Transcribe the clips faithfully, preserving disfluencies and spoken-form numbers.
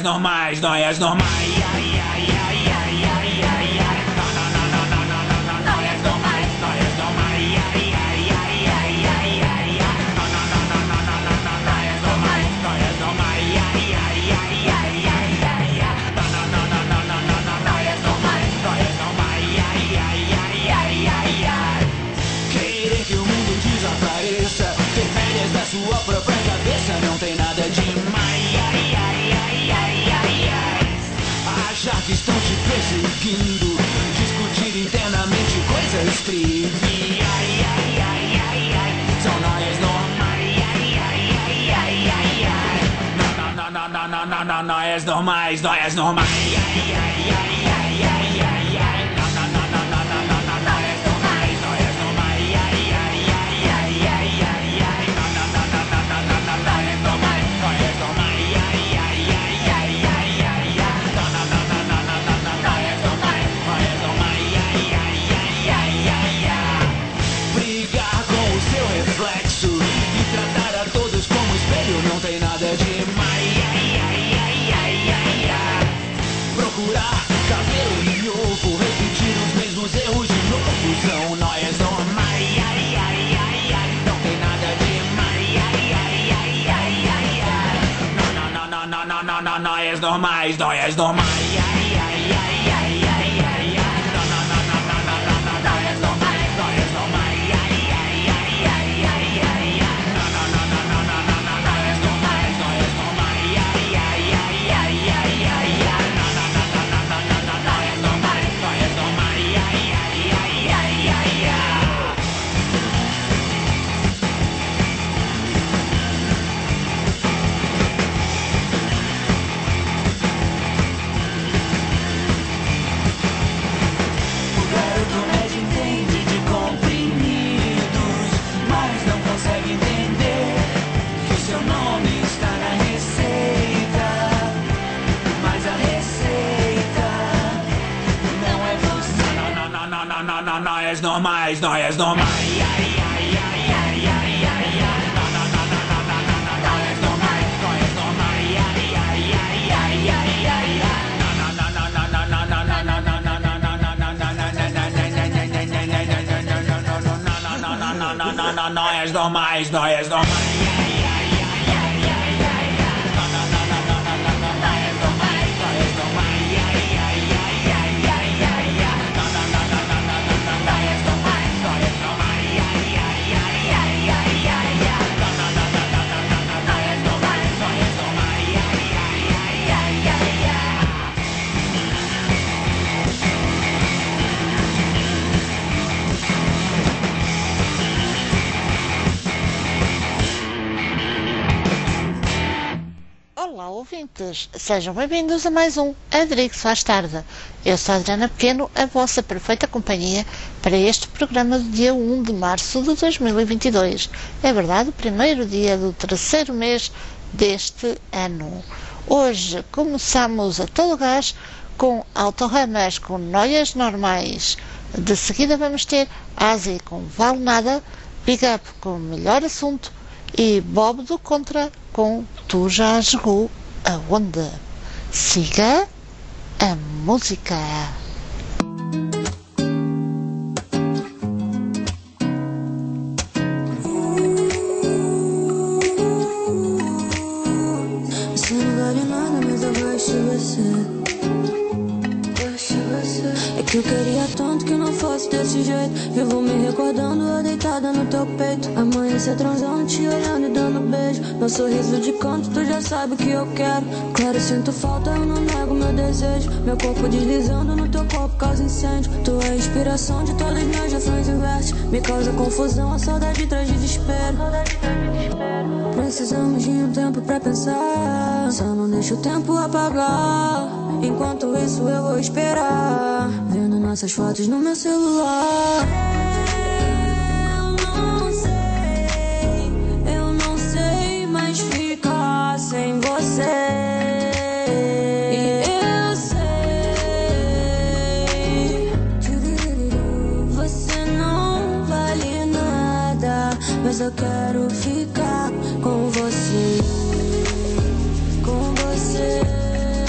normais, noias normais. Querer que o mundo desapareça, ter férias da sua própria cabeça, não tem nada demais. Achar que estão te perseguindo, discutir internamente coisas triviais. São noias normais. Não, não, não, não, não, não, não, noias normais, noias normais. Brigar com o seu reflexo e tratar a todos como espelho, não tem nada demais. Procurar cabelo novo, repetir os mesmos erros de novo, são noias normais. Não tem nada demais. Não, não, não, não, não, não, não, noias normais, noias normais. Noias normais, noias normais. Noias normais, noias normais. Olá, ouvintes, sejam bem-vindos a mais um Adrix Faz Tarde. Eu sou a Adriana Pequeno, a vossa perfeita companhia para este programa do dia um de março de dois mil e vinte e dois. É verdade, o primeiro dia do terceiro mês deste ano. Hoje começamos a todo gás com Autoramas com noias normais. De seguida vamos ter Asi com Vale Nada, Big Up com Melhor Assunto e Bob do Contra com Tu Já Jogou Aonde? Siga a música. Você não vale nada, mas eu gosto de você. É que eu queria tanto que não fosse desse jeito. Vivo me recordando, eu deitada no teu peito. Amanhecer transando, te olhando e dando beijo. Meu sorriso de canto, tu já sabe o que eu quero. Claro, sinto falta, eu não nego meu desejo. Meu corpo deslizando no teu corpo causa incêndio. Tu é a inspiração de todas minhas ações inversos. Me causa confusão, a saudade traz desespero. Precisamos de um tempo pra pensar. Só não deixa o tempo apagar. Enquanto isso eu vou esperar, vendo nossas fotos no meu celular. Eu não sei, eu não sei mais ficar sem você. E eu sei, você não vale nada, mas eu quero ficar com você, com você.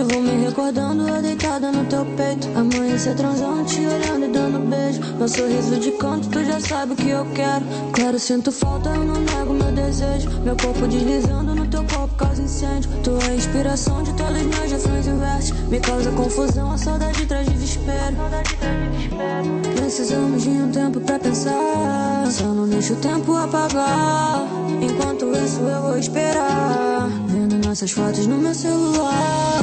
Vivo me recordando, eu deitada no teu peito. Amanhecer transando, te olhando e dando beijo. Meu sorriso de canto, tu já sabe o que eu quero. Claro, sinto falta, eu não nego meu desejo. Meu corpo deslizando no teu corpo causa incêndio. Tu é a inspiração de todos meus refrões inversos. Me causa confusão, a saudade traz desespero. Precisamos de um tempo pra pensar. Só não deixa o tempo apagar. Enquanto isso eu vou esperar, vendo nossas fotos no meu celular.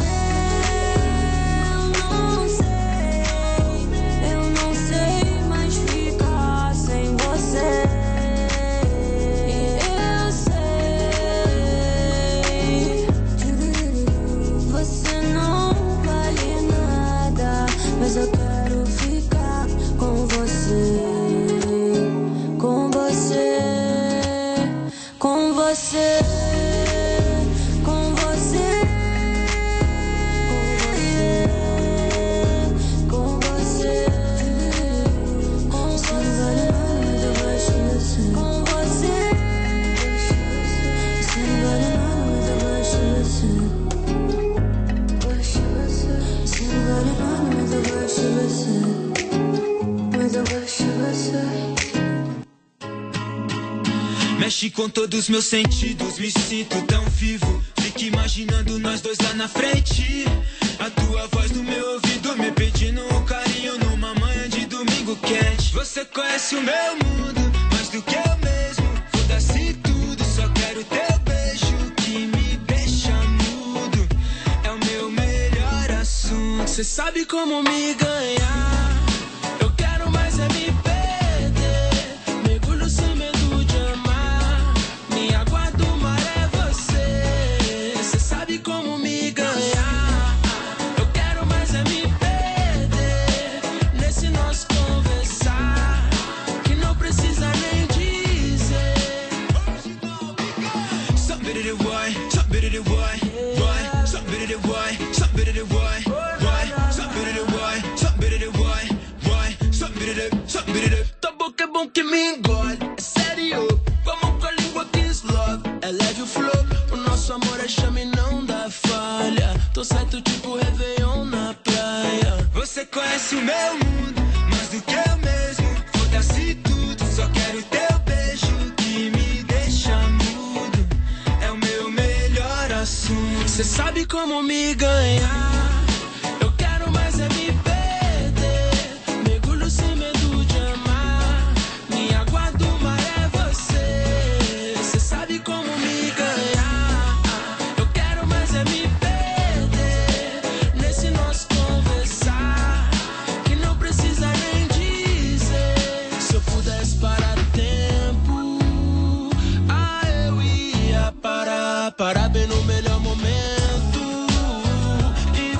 Eu não sei, eu não sei mais ficar sem você. Eu sei, você não vale nada, mas eu quero ficar com você, com você, com você. Mexe com todos os meus sentidos, me sinto tão vivo. Fico imaginando nós dois lá na frente. A tua voz no meu ouvido me pedindo um carinho numa manhã de domingo quente. Você conhece o meu mundo, mais do que eu mesmo. Foda-se tudo, só quero teu beijo que me deixa mudo. É o meu melhor assunto. Cê sabe como me ganhar. Eu quero mais é me perder. Mergulho sem medo de amar. Minha água do mar é você. Cê sabe como me ganhar. Eu quero mais é me perder nesse nosso conversar, que não precisa nem dizer. Somebody to why, somebody to why, why, somebody to why, somebody to why, why, somebody to why, somebody to why, why, somebody to, somebody to. Tua boca é bom que me engole, é sério. Vamos com a língua que love, é leve o flow. O nosso amor é chame, não dá falha. Tô certo tipo Réveillon na praia. Você conhece o meu mundo, mais do que eu mesmo. Foda-se tudo, só quero teu beijo que me deixa mudo. É o meu melhor assunto. Cê sabe como me ganhar. Eu quero mais é me perder. Mergulho sem medo de amar. Minha água do mar é você. Cê sabe como me ganhar. Eu quero mais é me perder nesse nosso conversar, que não precisa nem dizer. Se eu pudesse parar o tempo, ah, eu ia parar. Parar bem no melhor momento e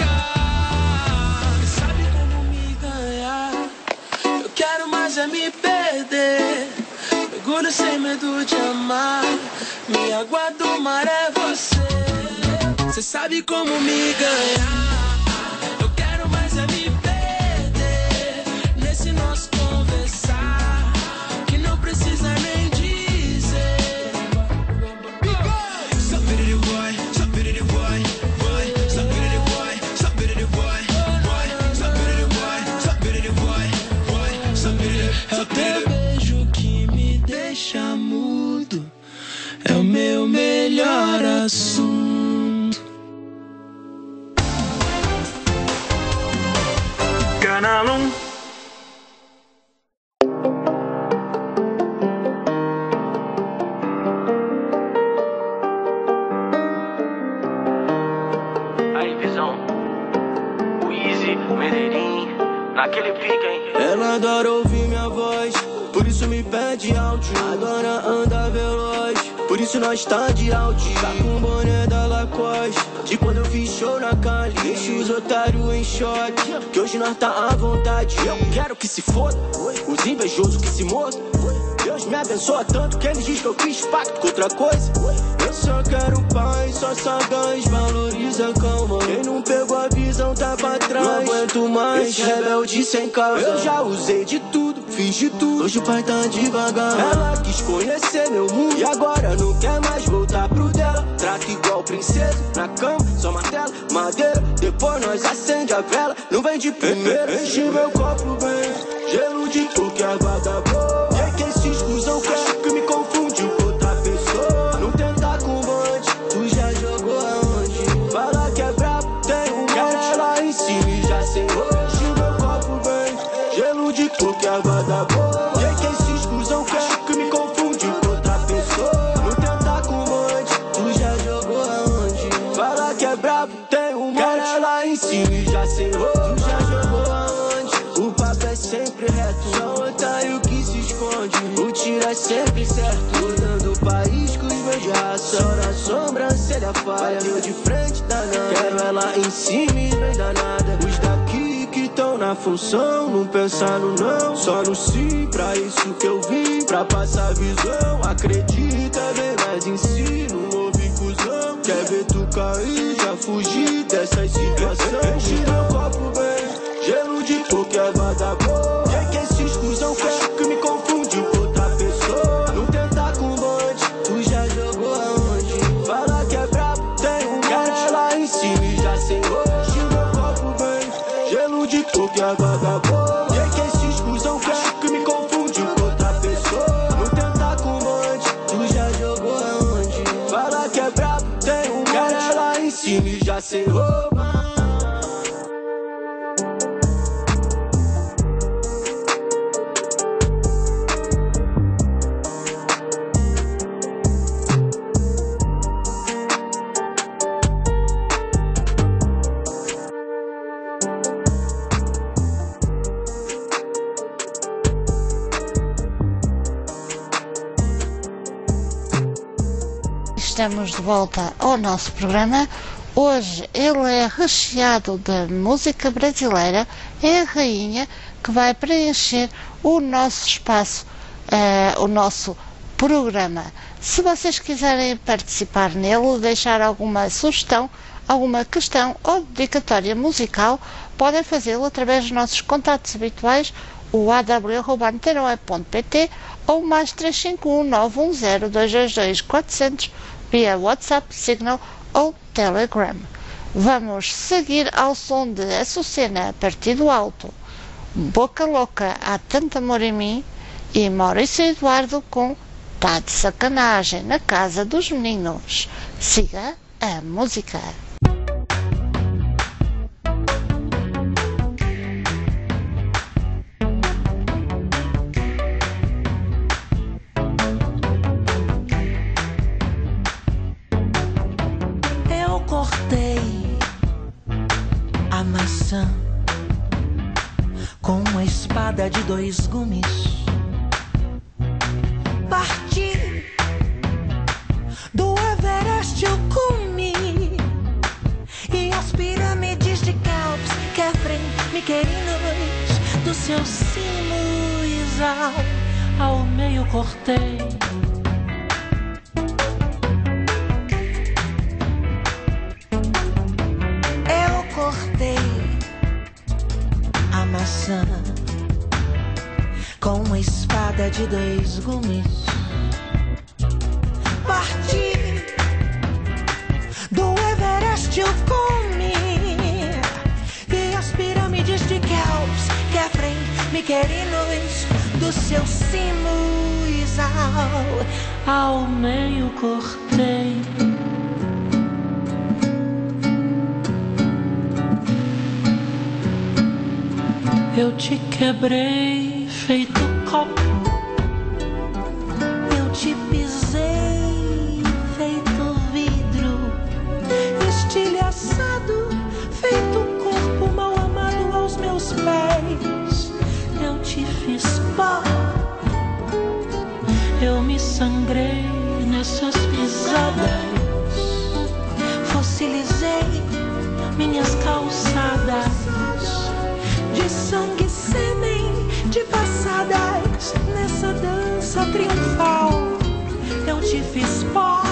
ficar. Sabe como me ganhar. Eu quero mais é me perder. Mergulho sem medo de amar. Minha água do mar é você. Cê sabe como me ganhar. Eu quero mais é me perder nesse nosso conversar, que não precisa nem dizer. Somebody to why, somebody to why, why, somebody to why, somebody to why, why, somebody to why, somebody to why, why, somebody to, é o teu beijo que me deixa mudo. É o meu melhor assunto. Canalum. Aí, visão. Weezy, Medellín, naquele pique, hein? Ela adora ouvir minha voz, por isso me pede áudio. Agora anda veloz, por isso nós tá de Audi. Tá com o boné da Lacoste, de quando eu fiz show na Cali. Deixa os otários em choque, que hoje nós tá à vontade. Eu quero que se foda, os invejosos que se mordam. Deus me abençoa tanto que eles dizem que eu fiz pacto com outra coisa. Eu só quero paz, só sagaz, valoriza a calma. Quem não pegou a visão tá pra trás. Não aguento mais, rebelde sem causa. Eu já usei de tudo, fiz de tudo, hoje o pai tá devagar. Ela quis conhecer meu mundo e agora não quer mais voltar pro dela. Trata igual princesa, na cama, só uma tela, madeira. Depois nós acende a vela, não vem de primeira. Enche meu copo bem, gelo de qualquer água boa. E é que esses cuzão quer que me confunde com outra pessoa. Não tenta com bonde, tu já jogou aonde? Fala que é brabo, tem um monte lá em cima e já sem rosto. Enche meu copo bem, gelo de qualquer água boa. E é que esses cuzão quer que me confunde com outra pessoa. Não tenta com bonde, tu já jogou aonde? Fala que é brabo, tem um monte lá em cima e já sem rosto. Tu já jogou aonde? O papo é sempre reto, só otário que se esconde. O tiro é sempre certo, rodando o país com os meus de raça. Só na sobrancelha falha, eu de frente danada. Quero ela em cima e bem danada. Os daqui que tão na função, não pensar no não, só no sim. Pra isso que eu vim, pra passar visão. Acredita, bem mais ensino, ouve cuzão. Quer ver tu cair, já fugir dessa situação. Enche meu copo bem, gelo de qualquer vagabundo. E é que esses cuzão quer que me confunde com outra pessoa. Não tenta com bonde, tu já jogou aonde? Fala que é brabo, tem um monte lá em cima e já sem rosto. Enche meu copo bem, gelo de qualquer vagabundo. E é que esses cuzão quer que me confunde com outra pessoa. Não tenta com bonde, tu já jogou aonde? Fala que é brabo, tem um monte lá em cima e já sem roupa. Estamos de volta ao nosso programa. Hoje ele é recheado de música brasileira. É a rainha que vai preencher o nosso espaço, uh, o nosso programa. Se vocês quiserem participar nele, deixar alguma sugestão, alguma questão ou dedicatória musical, podem fazê-lo através dos nossos contatos habituais, o a w arroba antena web ponto p t ou mais três cinco um nove um zero dois dois dois quatro zero zero via WhatsApp, Signal ou Telegram. Vamos seguir ao som de Açucena, Partido Alto, Boca Louca, Há Tanto Amor em Mim, e Maurício Eduardo com Tá de Sacanagem na Casa dos Meninos. Siga a música. A maçã com uma espada de dois gumes. Parti do Everest ao cume e as pirâmides de Kelps, Kefren, Miquerinos, do seu cimo Isal ao meio cortei. A maçã com uma espada de dois gumes. Parti do Everest ao cume e as pirâmides de Kelps, Kefren, Miquerinos, do seu cimo Isal ao meio cortei. Eu te quebrei feito copo, eu te pisei feito vidro, estilhaçado feito corpo mal amado aos meus pés. Eu te fiz pó, eu me sangrei nessas pisadas, fossilizei minhas calçadas de sangue, sêmen, de passadas nessa dança triunfal. Eu te fiz pó.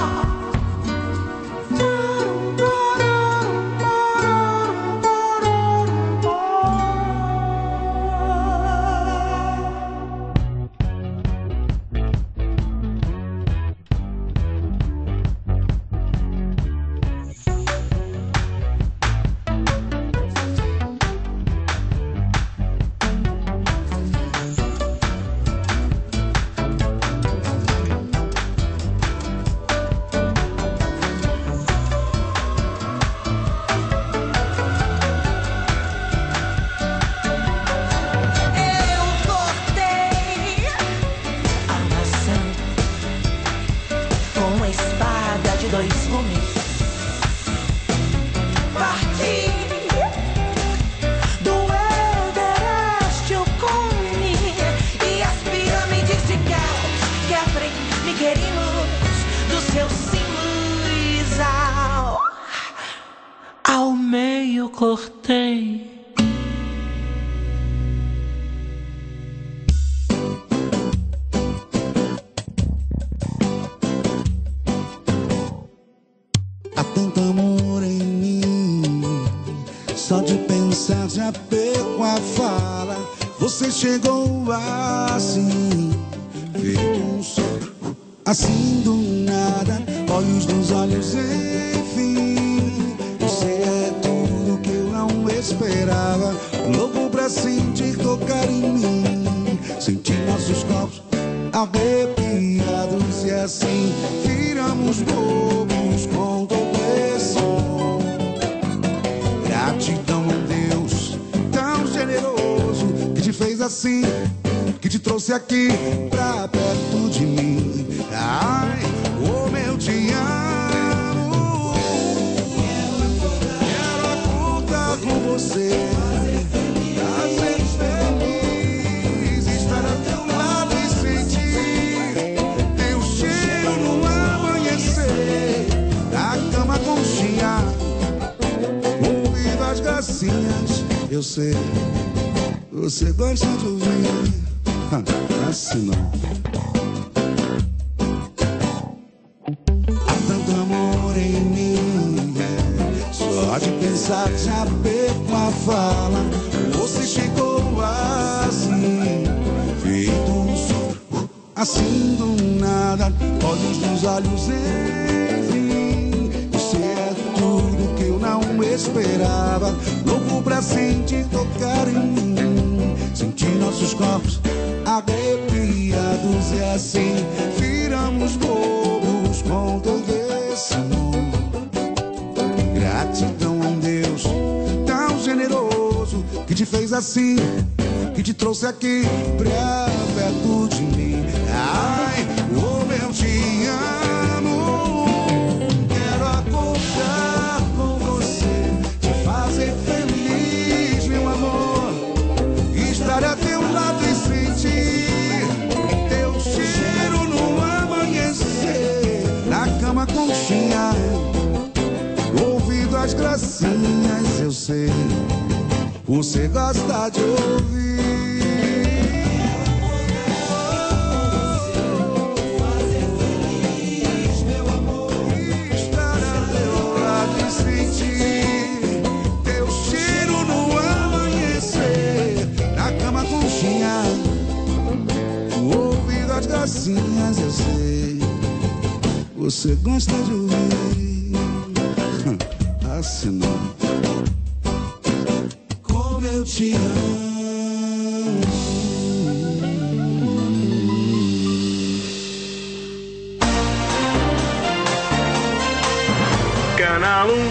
paquerinos do seu simples ao, ao meio cortei. Há tanto amor em mim, só de pensar já perco a fala. Você chegou assim, feito um sopro, assim do nada. Olhos nos olhos, enfim. Você é tudo que eu não esperava. Louco pra sentir tocar em mim, sentir nossos corpos arrepiados. E assim viramos bobos com todo esse amor. Gratidão a Deus tão generoso que te fez assim, que te trouxe aqui pra perto de mim. Ai, como eu te amo. Quero acordar com você, fazer feliz, estar ao teu lado e sentir teu cheiro no amanhecer. Na cama conchinha, ouvindo as gracinhas. Eu sei, você gosta de ouvir. Assim não. Há tanto amor em mim, só de pensar já perco a fala. Você chegou assim, feito um sopro, assim do nada. Olhos nos olhos, enfim. Você é tudo que eu não esperava. Louco pra sentir tocar em mim, sentir nossos corpos arrepiados. E assim viramos bobos com todo esse amor. Gratidão a um Deus tão generoso que te fez assim, que te trouxe aqui pra perto de mim. Ai, como eu te amo. Quero acordar com você, te fazer feliz, meu amor. Estar a teu lado e sentir teu cheiro no amanhecer. Na cama conchinha, ouvindo as gracinhas. Eu sei, você gosta de ouvir. Fazer feliz, meu amor. Estar a teu lado e sentir teu cheiro no amanhecer. Na cama conchinha, ouvindo as gracinhas. Eu sei, você gosta de ouvir. Assim não. Como eu te amo. Canal um.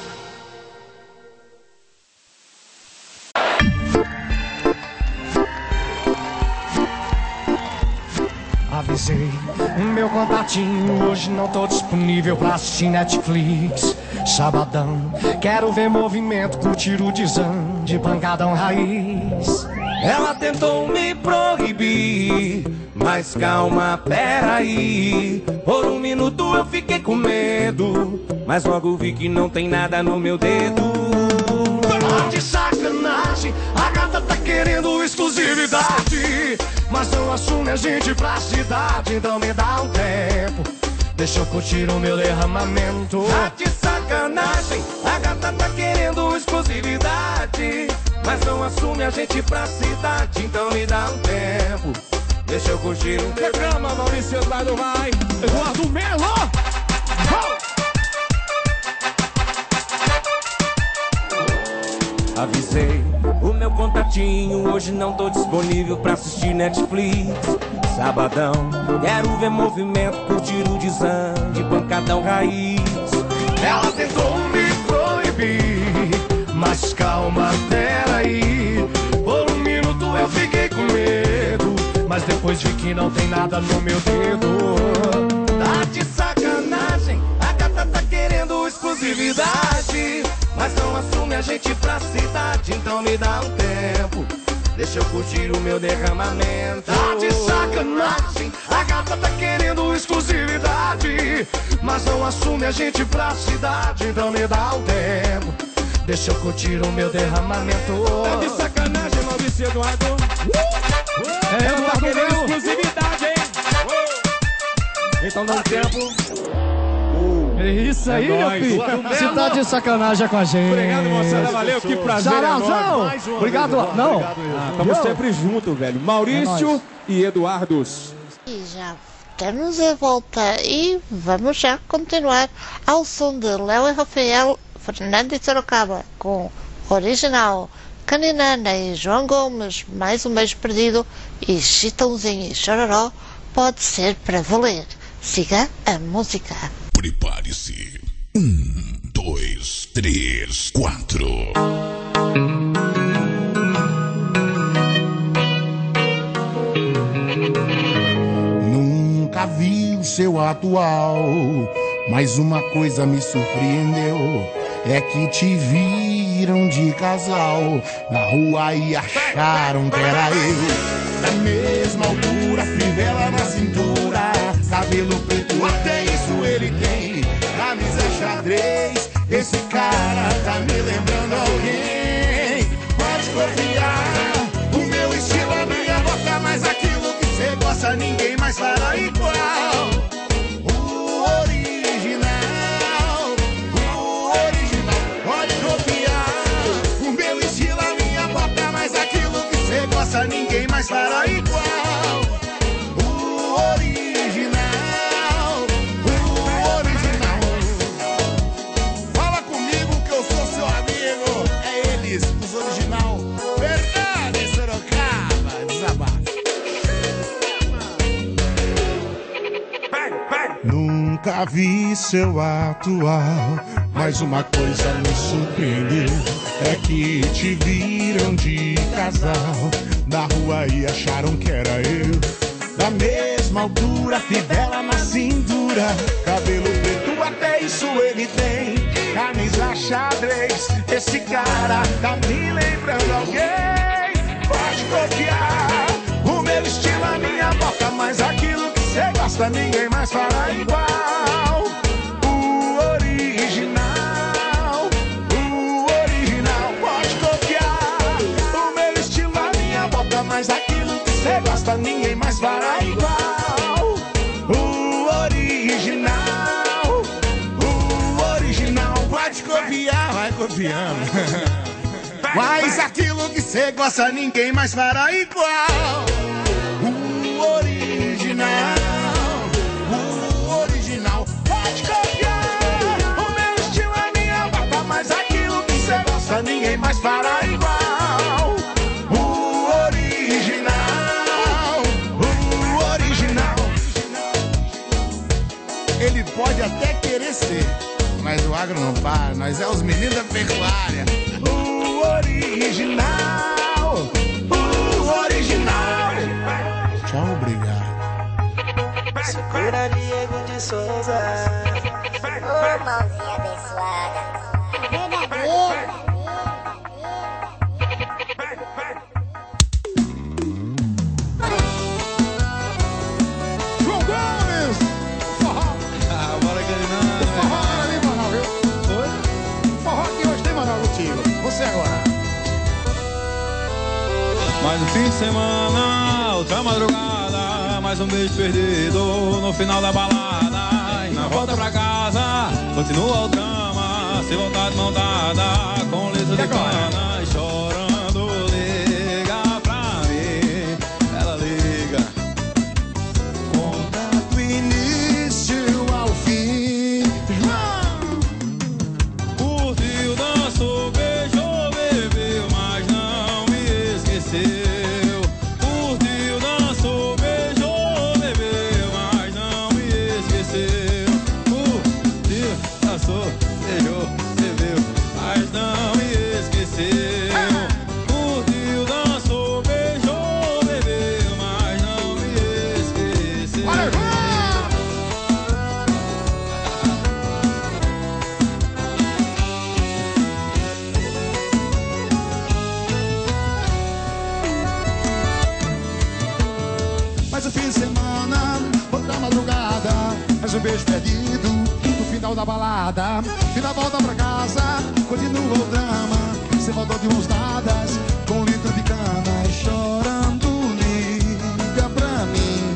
Avisei o meu contatinho, hoje não tô disponível pra assistir Netflix. Sabadão, quero ver movimento, curtir o desão de pancadão raiz. Ela tentou me proibir, mas calma, peraí. Por um minuto eu fiquei com medo, mas logo vi que não tem nada no meu dedo. Tá de sacanagem, a gata tá querendo exclusividade, mas não assume a gente pra cidade. Então me dá um tempo, deixa eu curtir o meu derramamento. Tá de sacanagem, a gata tá querendo exclusividade, mas não assume a gente pra cidade. Então me dá um tempo, deixa eu curtir o meu. Programa Maurício Eduardo vai, Eduardo Melo. Oh! Avisei o meu contatinho, hoje não tô disponível pra assistir Netflix. Sabadão, quero ver movimento, curtir o desão de pancadão raiz. Ela tentou me proibir, mas calma, peraí. Por um minuto eu fiquei com medo, mas depois vi que não tem nada no meu dedo. Tá de sacanagem, a gata tá querendo exclusividade, mas não assume a gente pra cidade. Então me dá um tempo, deixa eu curtir o meu derramamento. Tá de sacanagem, a gata tá querendo exclusividade, mas não assume a gente pra cidade. Então me dá um tempo, deixa eu curtir o meu derramamento. Tá de sacanagem, Maurício Eduardo. É, Ela tá querendo Eduardo. exclusividade, hein? Então dá um tempo. É isso aí, É meu nóis. filho. Eduardo Você tá de sacanagem com a gente. Obrigado, moçada. Valeu, que prazer Tchauzão. enorme. Mais uma Obrigado, vez, Eduardo. Não. Obrigado, ah, Estamos Eu? sempre juntos, velho. Maurício É nóis. e Eduardo. E já estamos a volta e vamos já continuar ao som de Léo e Rafael, Fernando e Sorocaba, com Original, Caninana e João Gomes, Mais um Beijo Perdido e Chitãozinho e Chororó, Pode Ser Para Valer. Siga a música. Prepare-se. Um, dois, três, quatro. Nunca vi o seu atual, mas uma coisa me surpreendeu. É que te viram de casal na rua e acharam que era eu. Da mesma altura, fivela na cintura, cabelo preto, até isso ele tem. Camisa xadrez, esse cara tá me lembrando alguém. Pode confiar, o meu estilo, a minha boca, mas aquilo que cê gosta ninguém mais fará igual. O original, o original, pode confiar. O meu estilo, a minha boca, mas aquilo que cê gosta ninguém mais fará igual. O original, o original. Fala comigo que eu sou seu amigo. É eles, os original. Verdade, Sorocaba, desabafo. Nunca vi seu atual, mas uma coisa me surpreendeu. É que te viram de casal na rua e acharam que era eu. Da mesma altura, fivela na cintura, cabelo preto, até isso ele tem. Camisa xadrez, esse cara tá me lembrando alguém. Pode confiar, o meu estilo, a minha boca, mas aquilo que cê gosta ninguém mais fará igual. O original, o original, pode confiar. O meu estilo, a minha boca, mas aquilo que cê gosta ninguém mais fará igual. O original, o original, pode confiar, vai confiando. Mas aquilo que cê gosta ninguém mais fará igual. O original, o original, pode confiar. O meu estilo, a minha boca, mas aquilo que cê gosta ninguém mais fará igual. O original, o original. Ele pode até querer ser, mas o agro não para, nós é os meninos da pecuária. O original, o original. Tchau, obrigado. Segura Diego de Souza. Ô, mãozinha abençoada. Verdadeira. João Gomes! Forró! Ah, bora, Caninana. Forró era ali, Manaus, viu? Oi? Forró aqui hoje tem Manaus contigo. Você agora. Mais um fim de semana, outra madrugada, mais um beijo perdido no final da balada. E na volta pra casa, continua o drama, sem vontade de mão dada, com letra de cana, e chorando, liga pra mim, ela liga. Conta do início ao fim. Curtiu, dançou, beijou, bebeu, mas não me esqueceu. Curtiu, dançou, beijou, bebeu, mas não me esqueceu. Curtiu, dançou, beijou, bebeu, mas não me esqueceu. Curtiu, dançou, beijou, bebeu, mas não me esqueceu. Olha, um beijo perdido no final da balada. E na volta pra casa continua o drama. Você voltou de mãos dadas com um litro de cana, chorando, liga pra mim.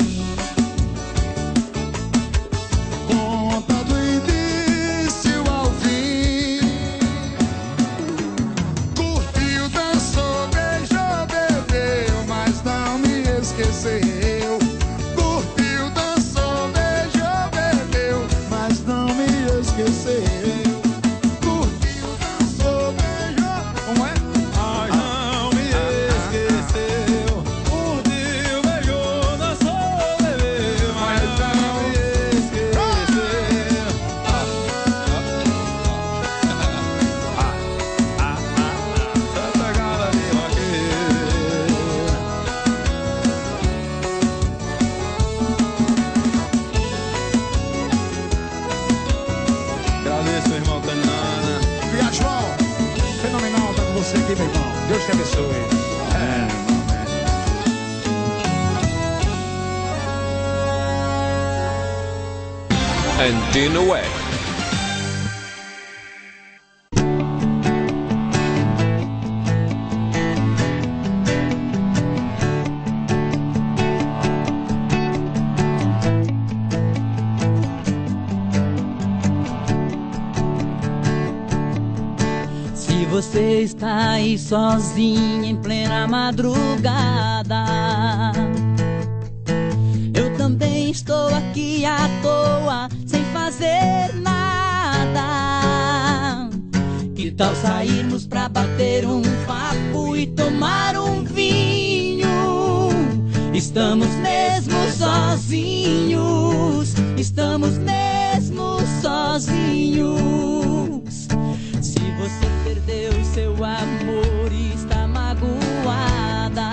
Conta do início ao fim. Curtiu, dançou, beijou, bebeu, mas não me esqueceu. Curtiu, dançou, beijou, bebeu, mas não me esqueceu. Deus te abençoe. É, Antenna Web. Você está aí sozinha em plena madrugada. Eu também estou aqui à toa, sem fazer nada. Que tal sairmos pra bater um papo e tomar um vinho? Estamos mesmo sozinhos, estamos mesmo sozinhos. Se você perdeu seu amor e está magoada,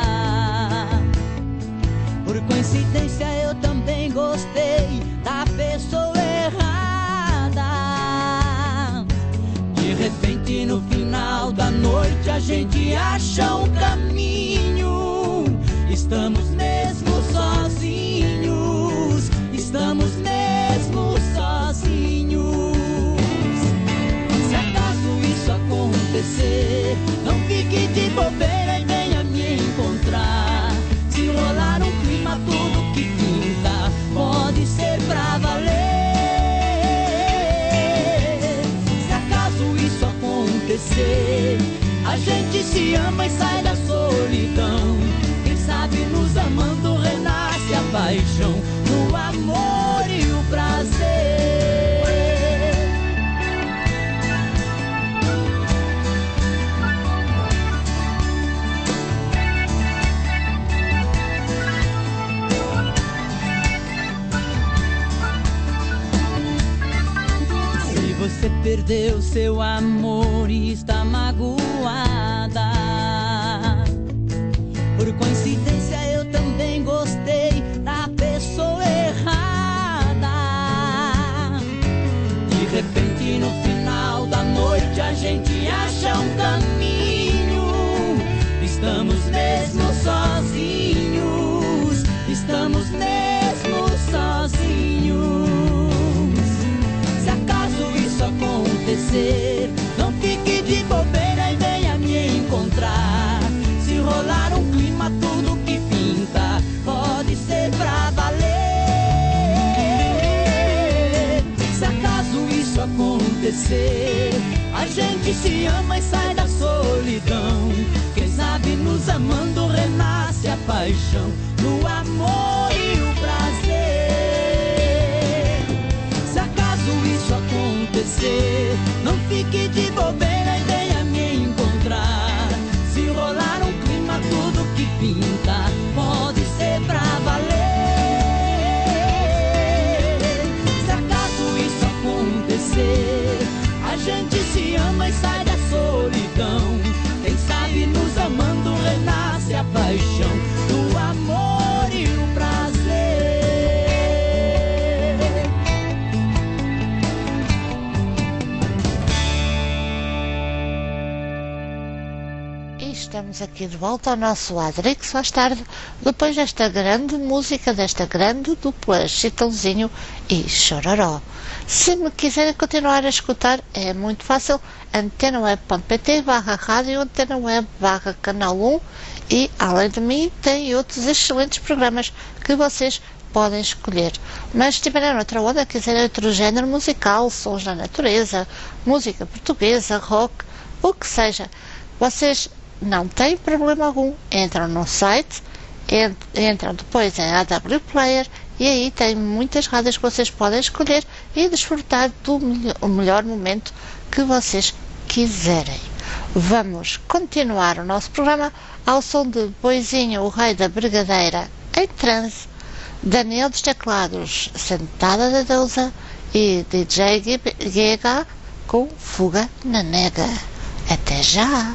por coincidência eu também gostei da pessoa errada. De repente no final da noite a gente acha um caminho. Estamos mesmo sozinhos, estamos mesmo sozinhos. Acontecer, não fique de bobeira e venha me encontrar. Se rolar um clima, tudo que pinta pode ser pra valer. Se acaso isso acontecer, a gente se ama e sai da solidão. Quem sabe nos amando renasce a paixão, no amor e o prazer. Você perdeu seu amor e está magoada. Por coincidência eu também gostei da pessoa errada. De repente no final da noite a gente acha um caminho. Estamos mesmo sozinhos, estamos mesmo sozinhos. Acontecer, não fique de bobeira e venha me encontrar. Se rolar um clima, tudo que pinta pode ser pra valer. Se acaso isso acontecer, a gente se ama e sai da solidão. Quem sabe nos amando renasce a paixão, no amor e o prazer. Se acaso isso acontecer, não fique de bobeira e venha me encontrar. Se rolar um clima, tudo que pinta pode ser pra valer. Se acaso isso acontecer, a gente se ama e sai da solidão. Quem sabe nos amando renasce a paixão, do amor e o prazer. estamos aqui de volta ao nosso Adrix faz tarde, depois desta grande música, desta grande dupla Chitãozinho e Chororó. Se me quiserem continuar a escutar, é muito fácil, antenaweb.pt barra rádio, antenaweb barra canal um, e além de mim tem outros excelentes programas que vocês podem escolher. Mas se tiverem outra onda, quiserem outro género musical, sons da natureza, música portuguesa, rock, o que seja, vocês não têm problema algum, entram no site, entram depois em A W Player e aí tem muitas rádios que vocês podem escolher e desfrutar do o melhor momento que vocês quiserem. Vamos continuar o nosso programa ao som de Boizinho, o rei da brigadeira, em transe, Daniel dos teclados, Sentada da Deusa e D J Giga com Fuga na Nega. Até já!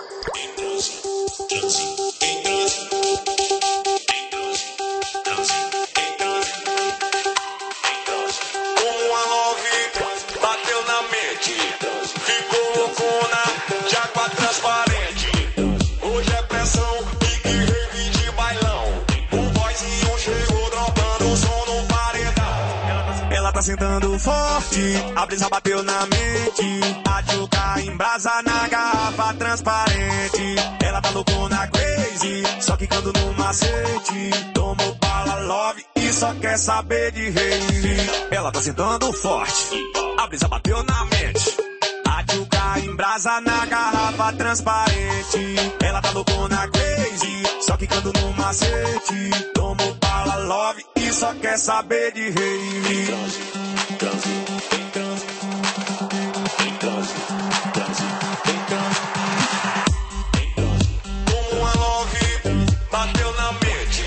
Como a love bateu na mente, ficou loucona de água transparente. Hoje é pressão e que rave de bailão. O vozinho chegou dropando o som no paredão. Ela tá sentando forte, a brisa bateu na mente. A tchuca em brasa na garrafa transparente. Ela tá loucona crazy, só quicando no macete. Tomou bala love e só quer saber de rave. Ela tá sentando forte, a brisa bateu na mente. A tchuca em brasa na garrafa transparente. Ela tá loucona crazy, só quicando no macete. Tomou bala love e só quer saber de rave. Como a love bateu na mente,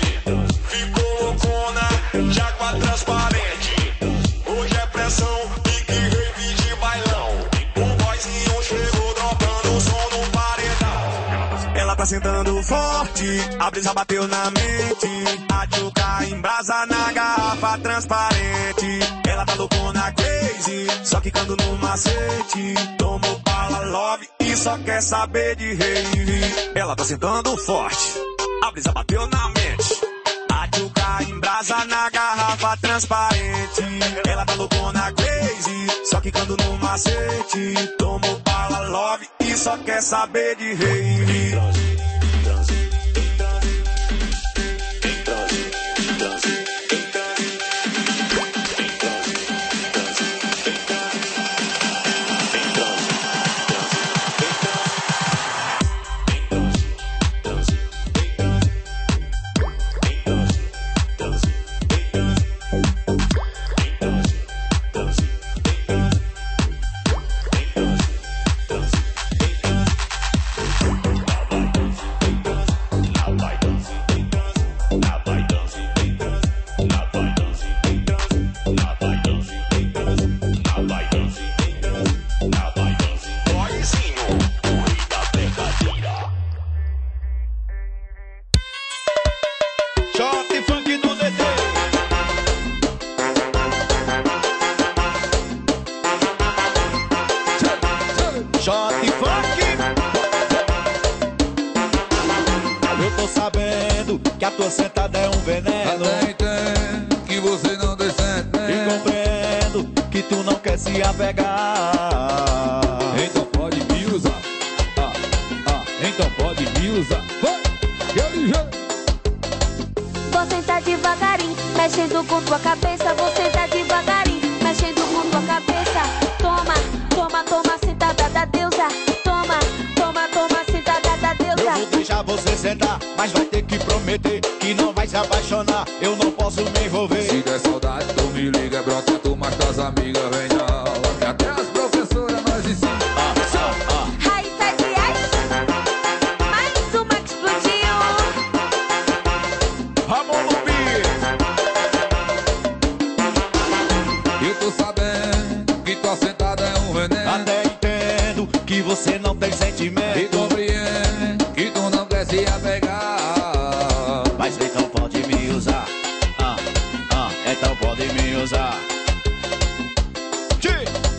ficou loucona de água transparente. Hoje é pressão e que rave de bailão. O vozinho chegou dropando o som no paredão. Ela tá sentando forte, a brisa bateu na mente. A tchuca em brasa na garrafa transparente. Ela tá loucona crazy, só quicando no macete. Tomou bala love e só quer saber de rave. Ela tá sentando forte, a brisa bateu na mente. A tchuca em brasa na garrafa transparente. Ela tá loucona crazy, só quicando no macete. Tomou bala love e só quer saber de rave.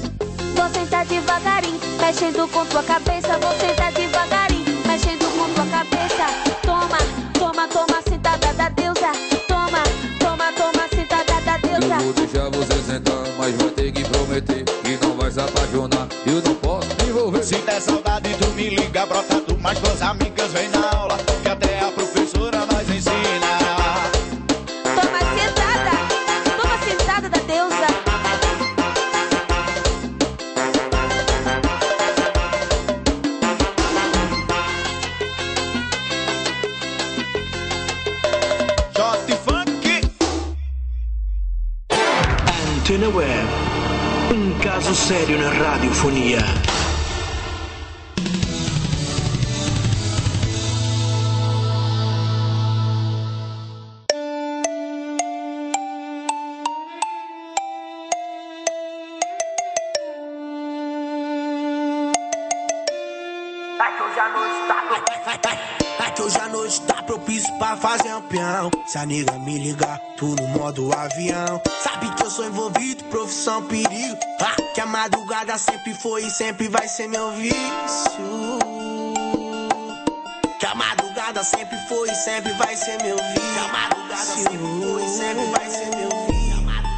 Mexendo com tua cabeça, você tá devagarinho. Mexendo com tua cabeça. Toma, toma, toma, sentada da deusa. Toma, toma, toma, sentada da deusa. Eu vou deixar você sentar, mas vai ter que prometer que não vai se apaixonar. Eu não posso me envolver. Se der saudade, tu me liga, brota tu, mais tuas amigas vem na aula, que até a professora nós ensina. Toma sentada, toma sentada da deusa. Antena Web, um caso sério na radiofonia. Aqui hoje a noite tá propício pra fazer um peão. Se a nega me ligar, tu no modo avião. Sabe que eu sou envolvido, profissão perigo. Ah, que a madrugada sempre foi e sempre vai ser meu vício. Que a madrugada sempre foi e sempre vai ser meu vício. Que a madrugada sempre foi e sempre vai ser meu vício.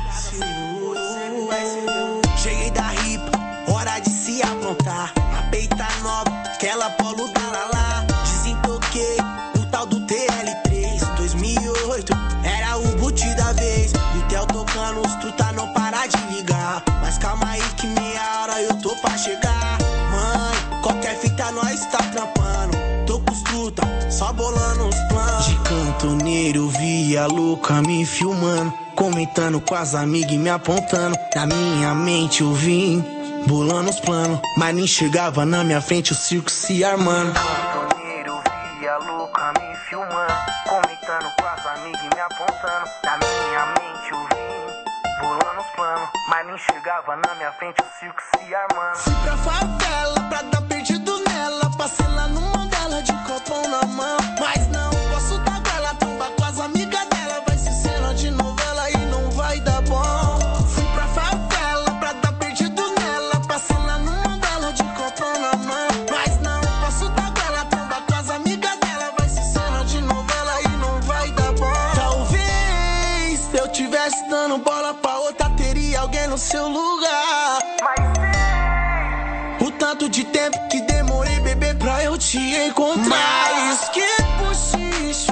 Cheguei da ripa, hora de se aprontar. A peita nova, aquela polo da Lala. Desintoquei o tal do T L três. dois mil e oito, era o boot da vez. O Theo tocando, os truta não para de ligar. Mas calma aí que meia hora eu tô pra chegar. Mãe, qualquer fita nós tá trampando. Tô com os truta, só bolando os planos. De cantoneiro vi a louca me filmando, comentando com as amigas e me apontando. Na minha mente eu vim bolando os planos, mas nem chegava na minha frente o circo se armando. Cantoneiro vi a louca me filmando, comentando com as amigas e me apontando. Na minha mente eu vim bolando os planos, mas nem chegava na minha frente o circo se armando. Fui pra favela pra dar perdido nela, passei lá no Mandela de copão na mão. Mas não posso dar com ela, tombar com as amigas dela. Vai ser cena de novela e não vai dar bom. Fui pra favela pra dar perdido nela, passei lá no Mandela de copão na mão. Mas não posso dar com ela, tombar com as amigas dela. Vai ser cena de novela e não vai dar bom. Talvez se eu tivesse dando bola pra outra, teria alguém no seu lugar. Mas o tanto de tempo que demorei, bebê, pra eu te encontrar. Mas que bochicho,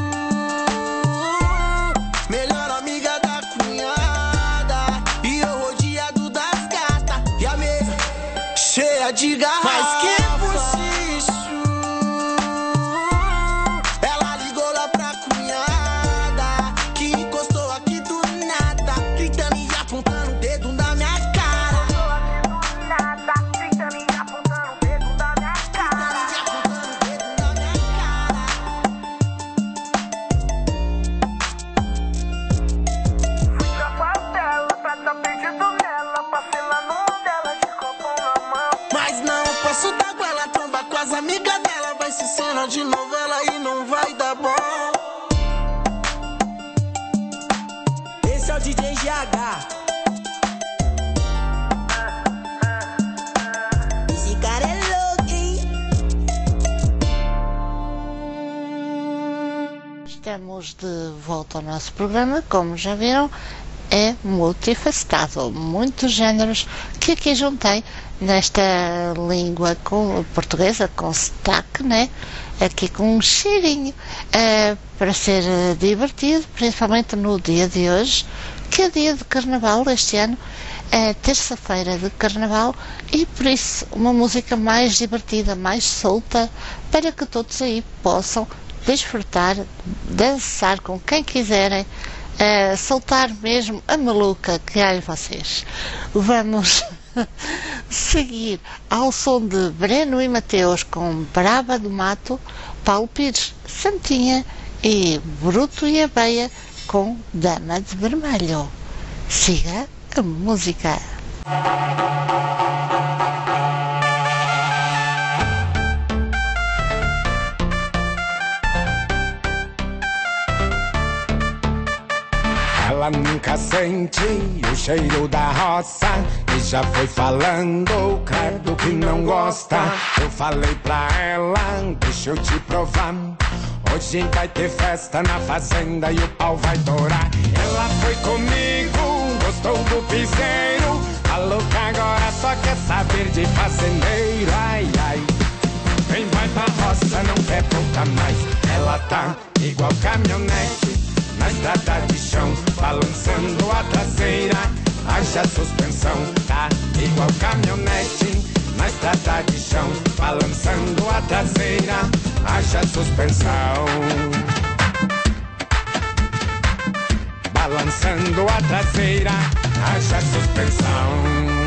melhor amiga da cunhada, e eu rodeado das gatas, e a mesa cheia de garrafa. Mas que bochicho, ela ligou lá pra cunhada, que encostou aqui do nada, gritando e apontando o dedo na minha cara. As amigas dela vai ser cena de novela e não vai dar bom. Esse é o D J G H. Esse cara é louco, hein? Estamos de volta ao nosso programa. Como já viram, é multifacetado, muitos géneros que aqui juntei nesta língua com, portuguesa com sotaque, né? Aqui com um cheirinho uh, para ser uh, divertido, principalmente no dia de hoje, que é dia de carnaval. Este ano é terça-feira de carnaval e por isso uma música mais divertida, mais solta, para que todos aí possam desfrutar, dançar com quem quiserem, Uh, soltar mesmo a maluca que há em vocês. Vamos seguir ao som de Breno e Mateus com Brava do Mato, Paulo Pires, Santinha e Bruto e Abeia com Dama de Vermelho. Siga a música. Ela nunca boca sente o cheiro da roça e já foi falando, credo que não gosta. Eu falei pra ela, deixa eu te provar, hoje vai ter festa na fazenda e o pau vai dourar. Ela foi comigo, gostou do piseiro, falou que agora só quer saber de fazendeiro. Ai, ai, quem vai pra roça não quer voltar mais. Ela tá igual caminhonete na estrada de chão, balançando a traseira, haja suspensão. Tá igual caminhonete na estrada de chão, balançando a traseira, haja suspensão. Balançando a traseira, haja suspensão.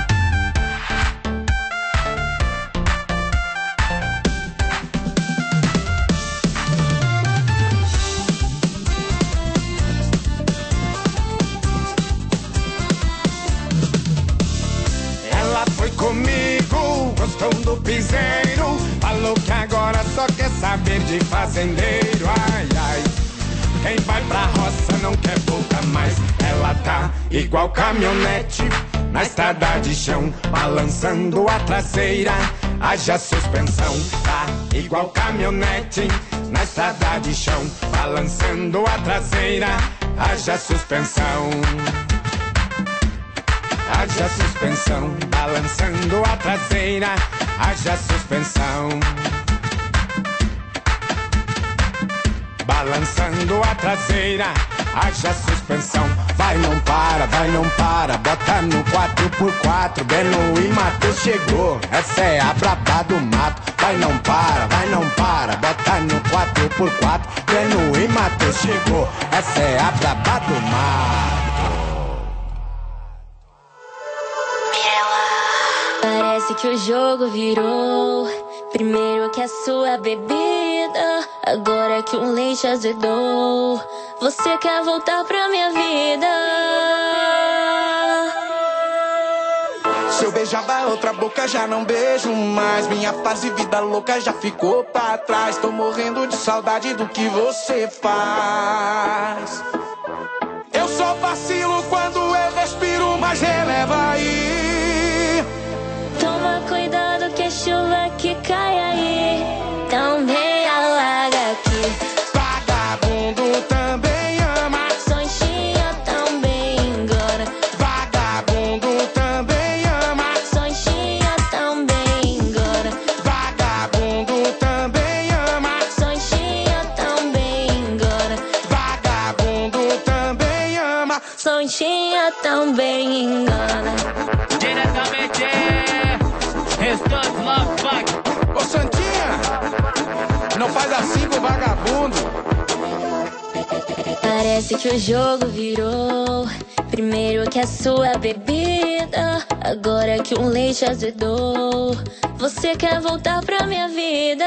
Comigo, gostou do piseiro, falou que agora só quer saber de fazendeiro. Ai, ai, quem vai pra roça não quer voltar mais. Ela tá igual caminhonete na estrada de chão, balançando a traseira, haja suspensão. Tá igual caminhonete na estrada de chão, balançando a traseira, haja suspensão. Haja suspensão, balançando a traseira, haja suspensão. Balançando a traseira, haja suspensão. Vai, não para, vai, não para, bota no quatro por quatro. Beno e Matheus chegou, essa é a braba do mato. Vai, não para, vai, não para, bota no quatro por quatro. Beno e Matheus chegou, essa é a braba do mato. Parece que o jogo virou. Primeiro que a sua bebida, agora que um leite azedou. Você quer voltar pra minha vida? Se eu beijava outra boca já não beijo mais. Minha fase vida louca já ficou pra trás. Tô morrendo de saudade do que você faz. Eu só vacilo quando eu respiro, mas releva aí. Toma cuidado que é chuva que cai aí. Também alaga aqui. Vagabundo também ama. Sonchinha também engana. Vagabundo também ama. Sonchinha também engana. Vagabundo também ama. Sonchinha também engana. Vagabundo também ama. Sonchinha também engana. Diretamente Restante Love Fuck. Ô Santinha, não faz assim com o vagabundo. Parece que o jogo virou. Primeiro que a sua bebida, agora que um leite azedou. Você quer voltar pra minha vida?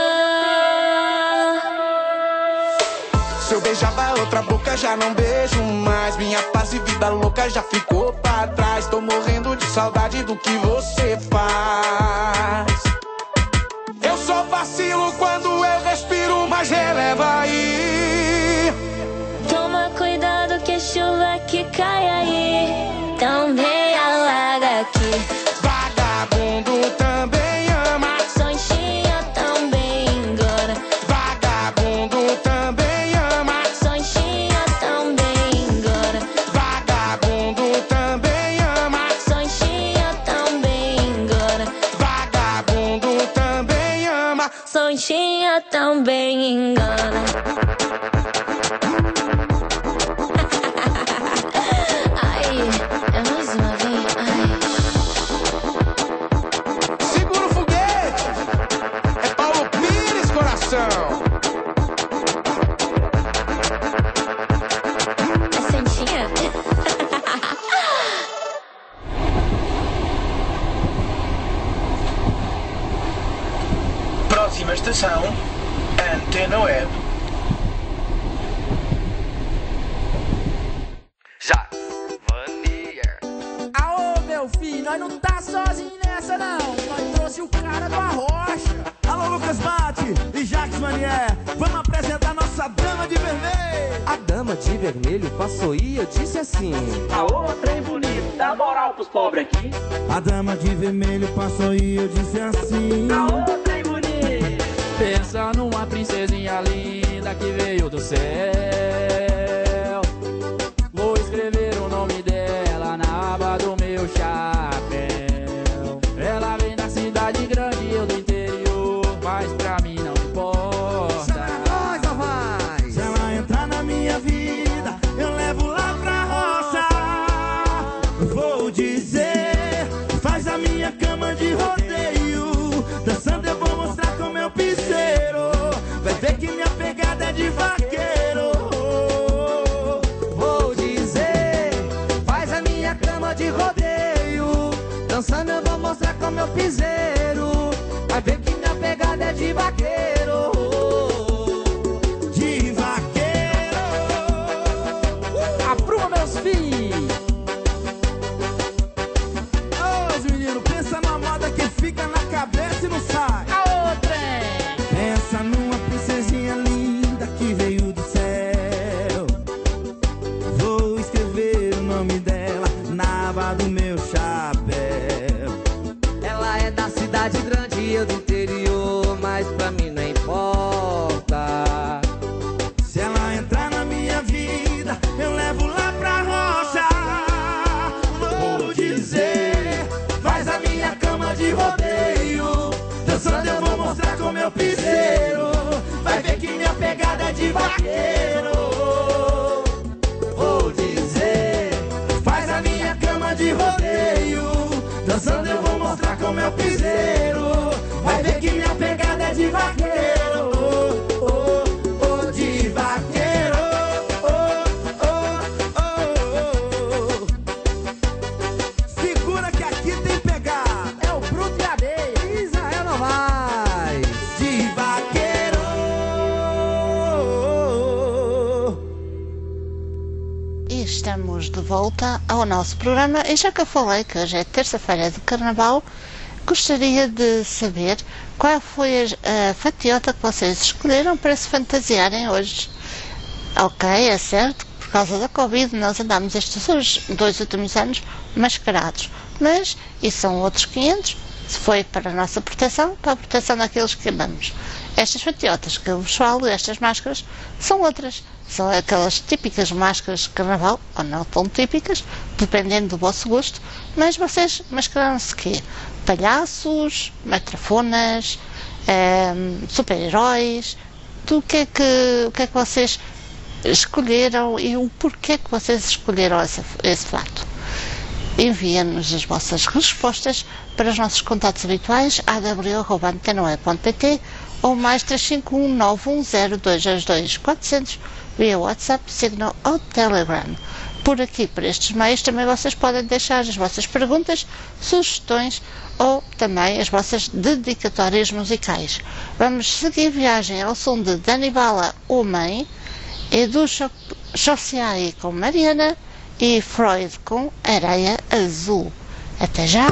Se eu beijava outra boca já não beijo mais. Minha paz e vida louca já ficou pra trás. Tô morrendo de saudade do que você faz. Eu só vacilo quando eu respiro, mas releva aí. Toma cuidado que é chuva que cai aí. Também alaga aqui. Vagabundo também ama. Sonchinha também engana. Vagabundo também ama. Sonchinha também engana. Vagabundo também ama. Sonchinha também engana. Vagabundo também ama. Sonchinha também engana. Ai, é mais uma vez. Ai. Segura o foguete. É Paulo Pires, coração. É Santinha? Próxima estação, Antena Web. Já. Vanier. Aô, meu filho, nós não tá sozinho nessa não. Nós trouxe o cara do Arrocha. Alô, Lucas Bate e Jacques Manier, vamos apresentar nossa dama de vermelho. A dama de vermelho passou e eu disse assim: Aô, trem bonito, dá moral pros pobres aqui. A dama de vermelho passou e eu disse assim: Aô, trem bonito. Pensa numa princesinha linda que veio do céu. Vou escrever o nome dela na aba do meu chapéu. Ela vem da cidade grande e eu do interior, mas pra mim não importa. Se ela entrar na minha vida, eu levo lá pra roça. Vou dizer, faz a minha cama de rodeio. Dançando eu vou mostrar como eu piseiro. Vai ver que minha pegada é de vaqueiro. Vou dizer, faz a minha cama de rodeio. Dançando eu vou mostrar como eu piseiro. Vai ver que minha pegada é de vaqueiro. De vaqueiro. Apruma, meus filhos. Ô, os meninos, pensa numa moda que fica na cabeça e não sai. Aô, trem. Pensa numa princesinha linda que veio do céu. Vou escrever o nome dela na aba do meu chapéu. Ela é da cidade grande e eu do interior, mas pra mim não importa. Se ela entrar na minha vida, eu levo lá pra roça. Vou dizer, faz a minha cama de rodeio. Dançando eu vou mostrar como eu piseiro. Vai ver que minha pegada é de vaqueiro. Vou dizer, faz a minha cama de rodeio. Dançando eu vou mostrar como eu piseiro. Vai ver que minha pegada é de vaqueiro. Oh, oh, oh, de vaqueiro. Oh, oh, oh, oh. Segura que aqui tem pegar. É o Bruto e a Areia, Israel Novaes. De vaqueiro. E estamos de volta ao nosso programa. E já que eu falei que hoje é terça-feira de Carnaval, gostaria de saber qual foi a, a fatiota que vocês escolheram para se fantasiarem hoje. Ok, é certo, por causa da Covid nós andamos estes dois últimos anos mascarados, mas isso são outros quinhentos, se foi para a nossa proteção, para a proteção daqueles que amamos. Estas fatiotas que eu vos falo, estas máscaras, são outras. São aquelas típicas máscaras de carnaval, ou não tão típicas, dependendo do vosso gosto, mas vocês mascararam-se quê? Palhaços, matrafonas, um, super-heróis, do que é que, o que é que vocês escolheram e o porquê que vocês escolheram esse, esse fato? Enviem-nos as vossas respostas para os nossos contatos habituais a w arroba antena u e ponto p t ou mais três cinco um nove um zero dois dois dois quatro zero zero via WhatsApp, Signal ou Telegram. Por aqui, por estes meios, também vocês podem deixar as vossas perguntas, sugestões ou também as vossas dedicatórias musicais. Vamos seguir viagem ao som de Dani Bala, O Mãe, Edu Chociai com Mariana e Freud com Areia Azul. Até já!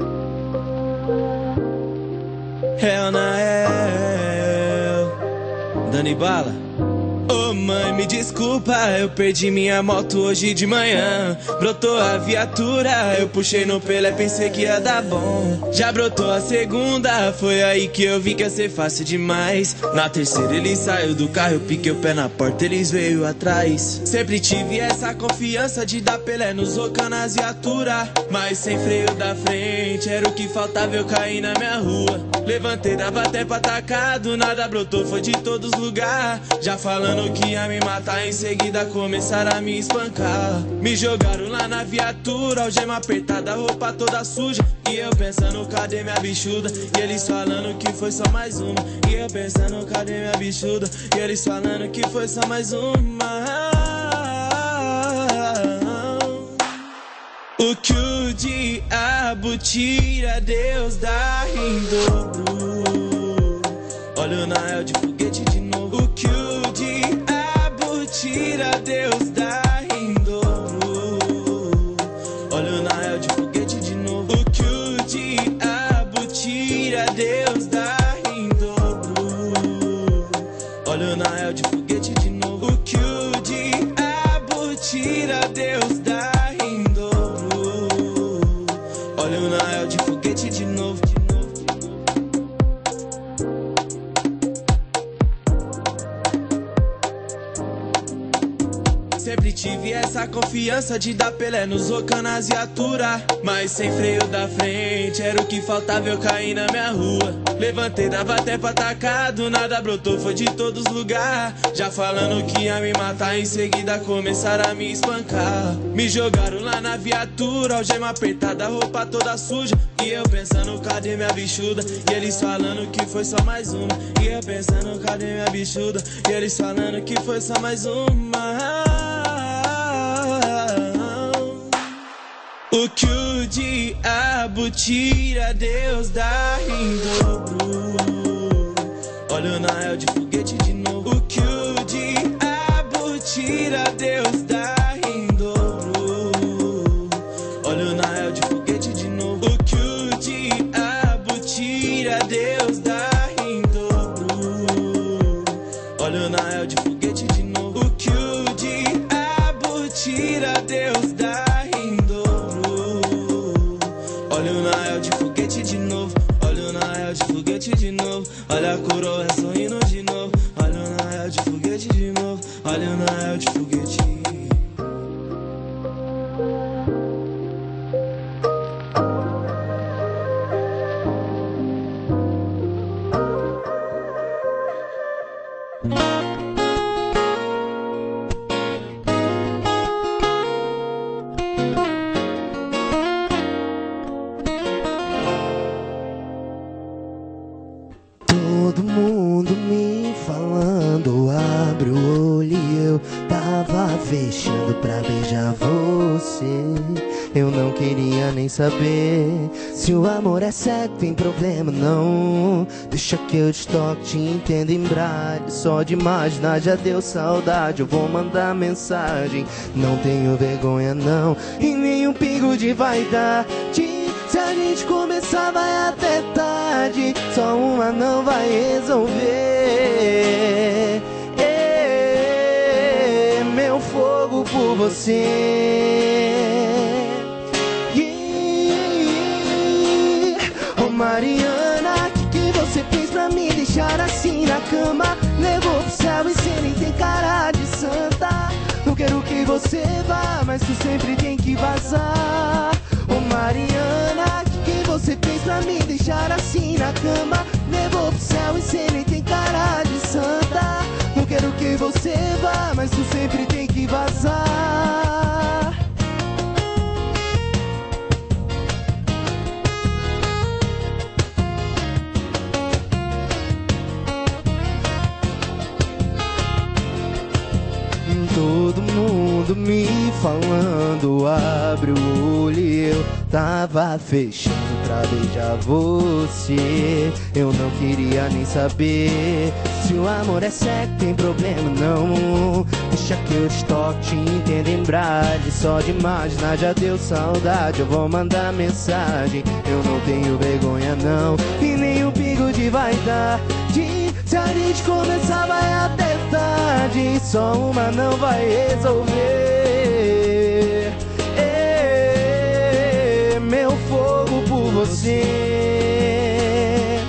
Hell na hell, Dani Bala. Ô oh, mãe, me desculpa, eu perdi minha moto hoje de manhã. Brotou a viatura, eu puxei no Pelé, pensei que ia dar bom. Já brotou a segunda, foi aí que eu vi que ia ser fácil demais. Na terceira ele saiu do carro, eu piquei o pé na porta, eles veio atrás. Sempre tive essa confiança de dar Pelé nos oca nas viatura, mas sem freio da frente, era o que faltava, eu caí na minha rua. Levantei, dava até pra atacar, do nada brotou, foi de todos os lugares. Já falando que ia me matar, em seguida começaram a me espancar. Me jogaram lá na viatura, algema apertada, roupa toda suja. E eu pensando, cadê minha bichuda? E eles falando que foi só mais uma. E eu pensando, cadê minha bichuda? E eles falando que foi só mais uma. O que o diabo tira, Deus dá em dobro. Olha o Nael de foguete de novo. O que o diabo tira, Deus dá em dobro. Olha o Nael de foguete de novo. O que o diabo tira, Deus dá em dobro. confiança de dar Pelé nos ocanas e atura. Mas sem freio da frente, era o que faltava, eu caí na minha rua. Levantei, dava até pra atacar, do nada brotou, foi de todos os lugares. Já falando que ia me matar, em seguida começaram a me espancar. Me jogaram lá na viatura, algema apertada, roupa toda suja. E eu pensando, cadê minha bichuda? E eles falando que foi só mais uma. E eu pensando, cadê minha bichuda? E eles falando que foi só mais uma. O que o diabo tira, Deus dá em dobro. Olha o Nael de foguete de novo. O que o diabo tira, Deus dá em dobro. Olha o Nael de foguete de novo. O que o diabo tira, Deus dá em dobro. Olha o Nael de foguete de novo. O que o diabo tira, Deus dá em dobro. Olha o Nael de foguete de novo. Olha o Nael de foguete de novo. Olha a coroa sorrindo de novo. Olha o Nael de foguete de novo. Olha o Nael de foguete. Todo mundo me falando, abre o olho e eu tava fechando pra beijar você. Eu não queria nem saber se o amor é cego, tem problema não. Deixa que eu te toque, te entendo em braille. Só de imaginar já deu saudade. Eu vou mandar mensagem, não tenho vergonha não, e nem um pingo de vaidade. Se a gente começar vai até tarde, só uma não vai resolver. Ei, meu fogo por você. Oh Mariana, que que você fez pra me deixar assim na cama? Levou pro céu e cê nem tem cara de santa. Não quero que você vá, mas tu sempre tem que vazar. Oh Mariana, que que você fez pra me deixar assim na cama? Levou pro céu e cê nem tem cara de santa. Não quero que você vá, mas tu sempre tem que vazar. Todo mundo me falando, abre o olho e eu tava fechando pra beijar você. Eu não queria nem saber se o amor é cego, tem problema não. Deixa que eu te toque, te entendo em braille. Só de imaginar já deu saudade. Eu vou mandar mensagem, eu não tenho vergonha não, e nem um pingo de vaidade. Se a gente começar vai até tarde, só uma não vai resolver. Ei, meu fogo por você.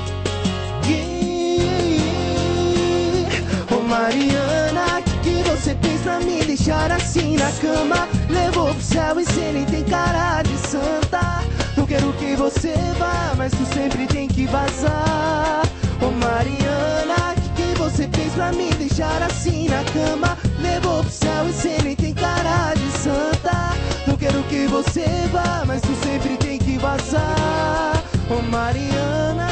Oh Mariana, que que você fez pra me deixar assim na cama? Levou pro céu e cê nem tem cara de santa. Não quero que você vá, mas tu sempre tem que vazar. Oh Mariana, que que você fez pra me deixar assim na cama? Levou pro céu e cê nem tem cara de santa. Não quero que você vá, mas tu sempre tem que vazar. Oh Mariana.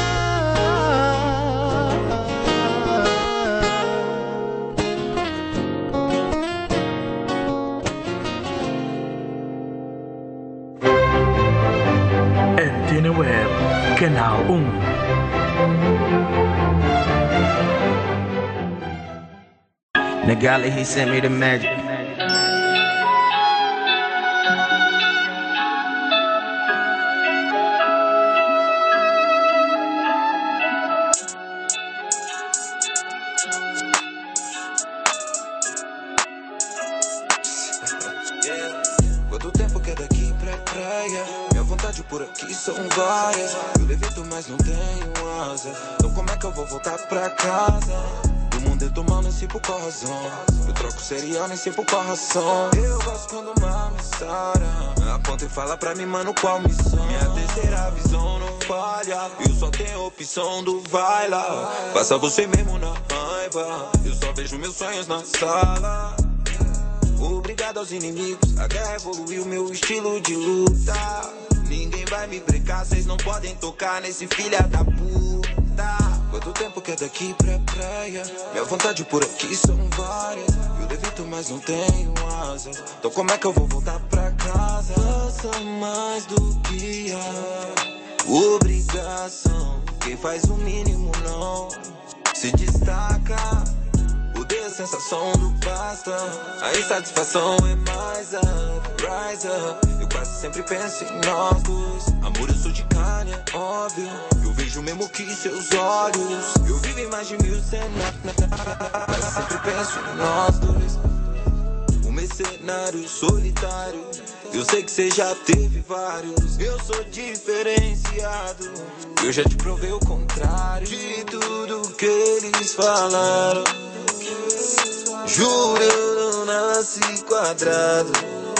Antena Web, Canal um. Nagali, he sent me the magic. Quanto tempo que é daqui pra praia? Minha vontade por aqui são várias. Eu levito, mas não tenho asa. Então como é que eu vou voltar pra casa? O mundo mundo eu tô mal, nem sei por qual razão. Eu troco cereal, nem sei por qual razão. Eu gosto quando mal me sara. Aponta e fala pra mim, mano, qual missão. Minha terceira visão não falha. Eu só tenho a opção do vai lá. Passa você mesmo na raiva. Eu só vejo meus sonhos na sala. Obrigado aos inimigos, a guerra evoluiu meu estilo de luta. Ninguém vai me brecar, vocês não podem tocar nesse filha da puta. Quanto tempo que é daqui pra praia? Minha vontade por aqui são várias. Eu levito, mas não tenho asas. Então como é que eu vou voltar pra casa? Faça mais do que a obrigação. Quem faz o mínimo não se destaca. Odeio a sensação do basta. A insatisfação é mais up, rise up. Eu quase sempre penso em nós dois. Amor, eu sou de carne, é óbvio. Eu vejo mesmo que seus olhos. Eu vivo em mais de mil cenários. Quase sempre penso em nós dois. Um mercenário solitário. Eu sei que você já teve vários. Eu sou diferenciado. Eu já te provei o contrário de tudo que eles falaram. Juro, eu não nasci quadrado.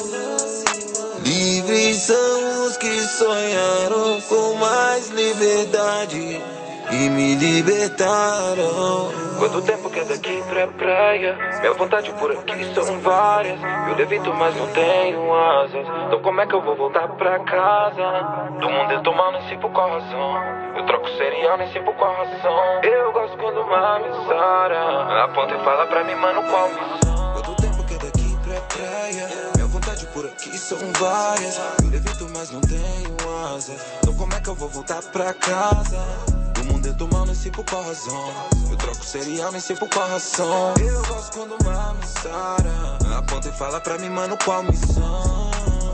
Livres são os que sonharam com mais liberdade e me libertaram. Quanto tempo que é daqui pra praia? Minha vontade por aqui são várias. Eu levito, mas não tenho asas. Então como é que eu vou voltar pra casa? Do mundo eu tô mal, nem sei por qual razão. Eu troco cereal, nem sei por qual razão. Eu gosto quando uma me sara. Aponta e fala pra mim, mano, qual missão. Quanto tempo que é daqui pra praia? Minha vontade por aqui são várias. Eu levito, mas não tenho asas. Então como é que eu vou voltar pra casa? Do mundo eu tô mal, nem sei por qual razão. Eu troco cereal, nem sei por qual razão. Eu gosto quando uma me sara. Aponta e fala pra mim, mano, qual missão.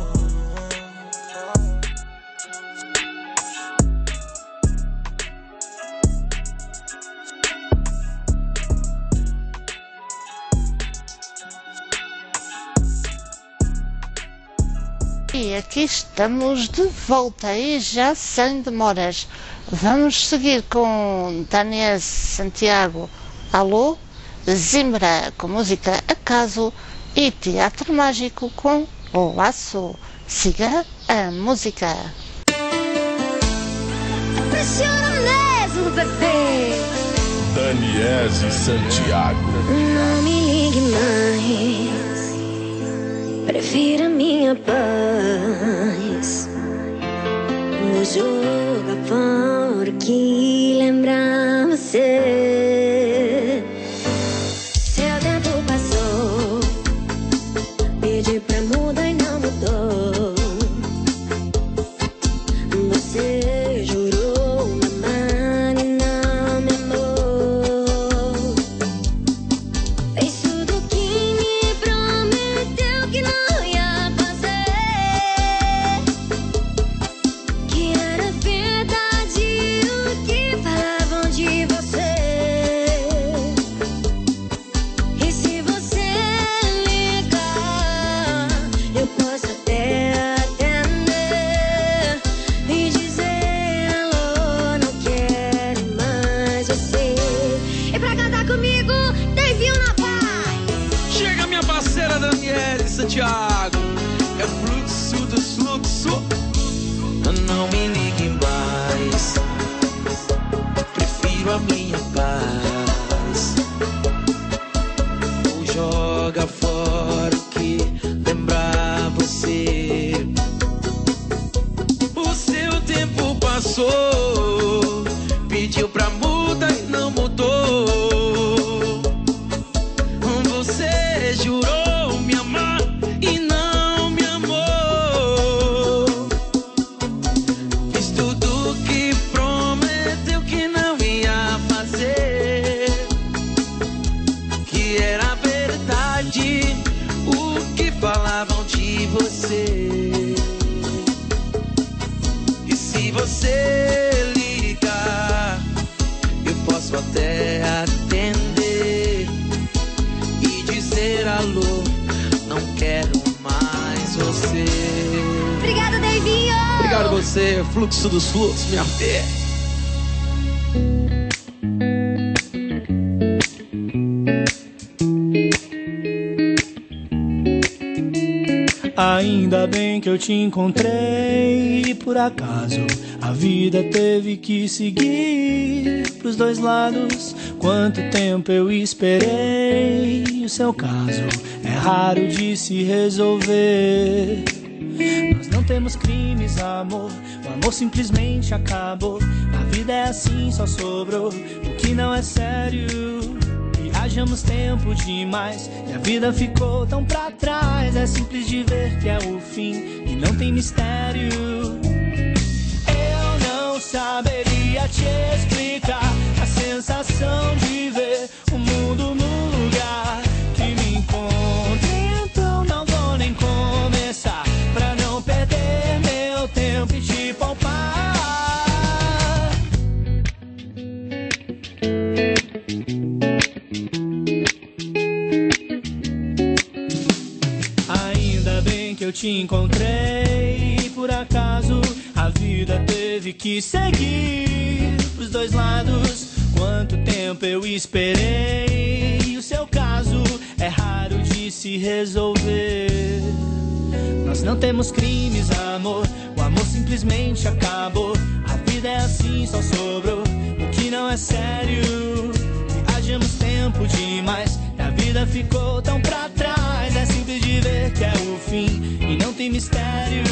E aqui estamos de volta e já sem demoras. Vamos seguir com Daniel Santiago, Alô, Zimbra com música Acaso e Teatro Mágico com O Laço. Siga a música. Pressiona mesmo, bebê. Daniel Santiago. Não me ligue mais. Prefira minha paz. Vou jogar fora que lembrar você. Seu tempo passou. Pedi pra mudar e não mudou. Você jurou me amar e não me amou. Fez tudo que me prometeu que não. Santiago, é fluxo do fluxo. Não me ligue mais. Prefiro a minha paz. Ou joga fora o que lembrar você. O seu tempo passou. Pediu pra mudar e não mudou. Você jurou me amar e não me amou. Fiz tudo que prometeu que não ia fazer. Que era verdade o que falavam de você. E se você ligar, eu posso até atender e dizer alô. Não quero mais você. Obrigada, Davinho. Obrigado você, fluxo dos fluxos, minha fé. Ainda bem que eu te encontrei e por acaso a vida teve que seguir pros dois lados. Quanto tempo eu esperei, o seu caso é raro de se resolver. Nós não temos crimes, amor, o amor simplesmente acabou. A vida é assim, só sobrou o que não é sério. Viajamos tempo demais e a vida ficou tão pra trás. É simples de ver que é o fim e não tem mistério. Eu não saberia te explicar a sensação de ver o mundo no lugar que me encontro. Então não vou nem começar pra não perder meu tempo e te poupar. Eu te encontrei e por acaso a vida teve que seguir pros dois lados. Quanto tempo eu esperei, o seu caso é raro de se resolver. Nós não temos crimes, amor, o amor simplesmente acabou. A vida é assim, só sobrou o que não é sério. Viajamos tempo demais e a vida ficou tão pra trás. É simples de ver que é o fim e não tem mistério.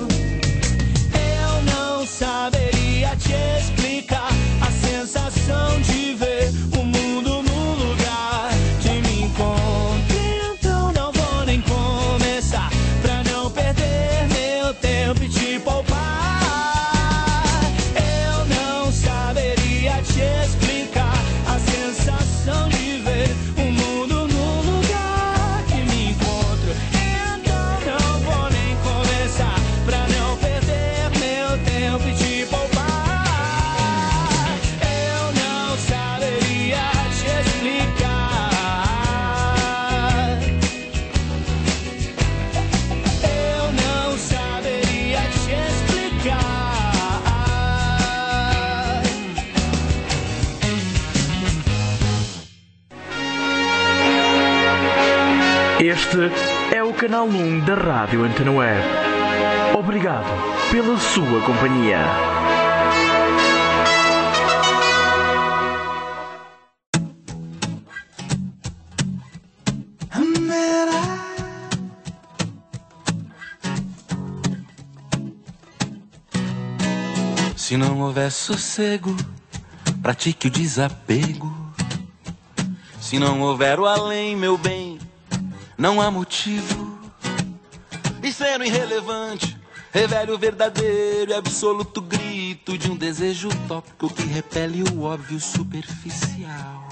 Eu não saberia te explicar a sensação de ver o mundo no lugar que me encontro. Então não vou nem começar pra não perder meu tempo e te poupar. Eu não saberia te explicar a sensação de ver o mundo no lugar que me encontro. Então não vou nem começar pra não perder meu tempo e te poupar. Eu não saberia te explicar. Eu não saberia te explicar. Este é o canal um da Rádio Antena Web. Obrigado pela sua companhia. Se não houver sossego, pratique o desapego. Se não houver o além, meu bem, não há motivo. E sendo irrelevante, revele o verdadeiro e absoluto grito de um desejo utópico que repele o óbvio superficial.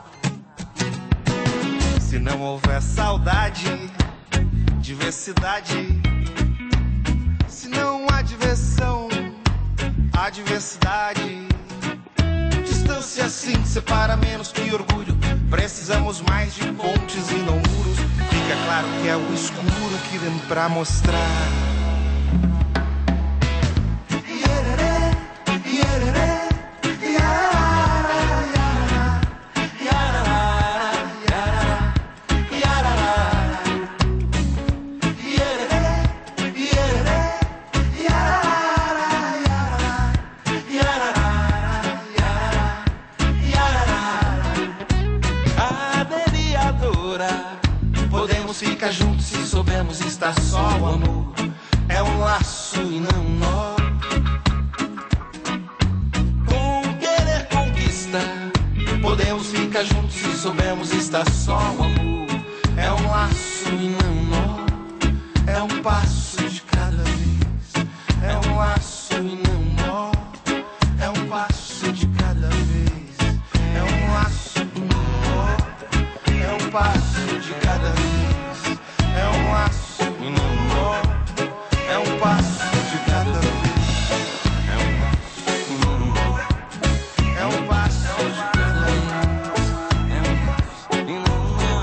Se não houver saudade, diversidade. Se não há diversão, há diversidade. Distância assim separa menos que orgulho. Precisamos mais de pontes e não muros. Fica claro que é o escuro que vem pra mostrar. Fica juntos se soubermos estar só. O amor é um laço e não um nó. Com querer conquistar, podemos ficar juntos se soubermos estar só. O amor é um laço e não um nó. É um passo de cada vez. É um laço e não um nó. É um passo de cada vez. É um laço e não um nó. É um passo de cada vez. É um laço e não um nó. É um passo de cada vez. É um laço e não um nó. É um passo de cada vez. É um passo e não um nó.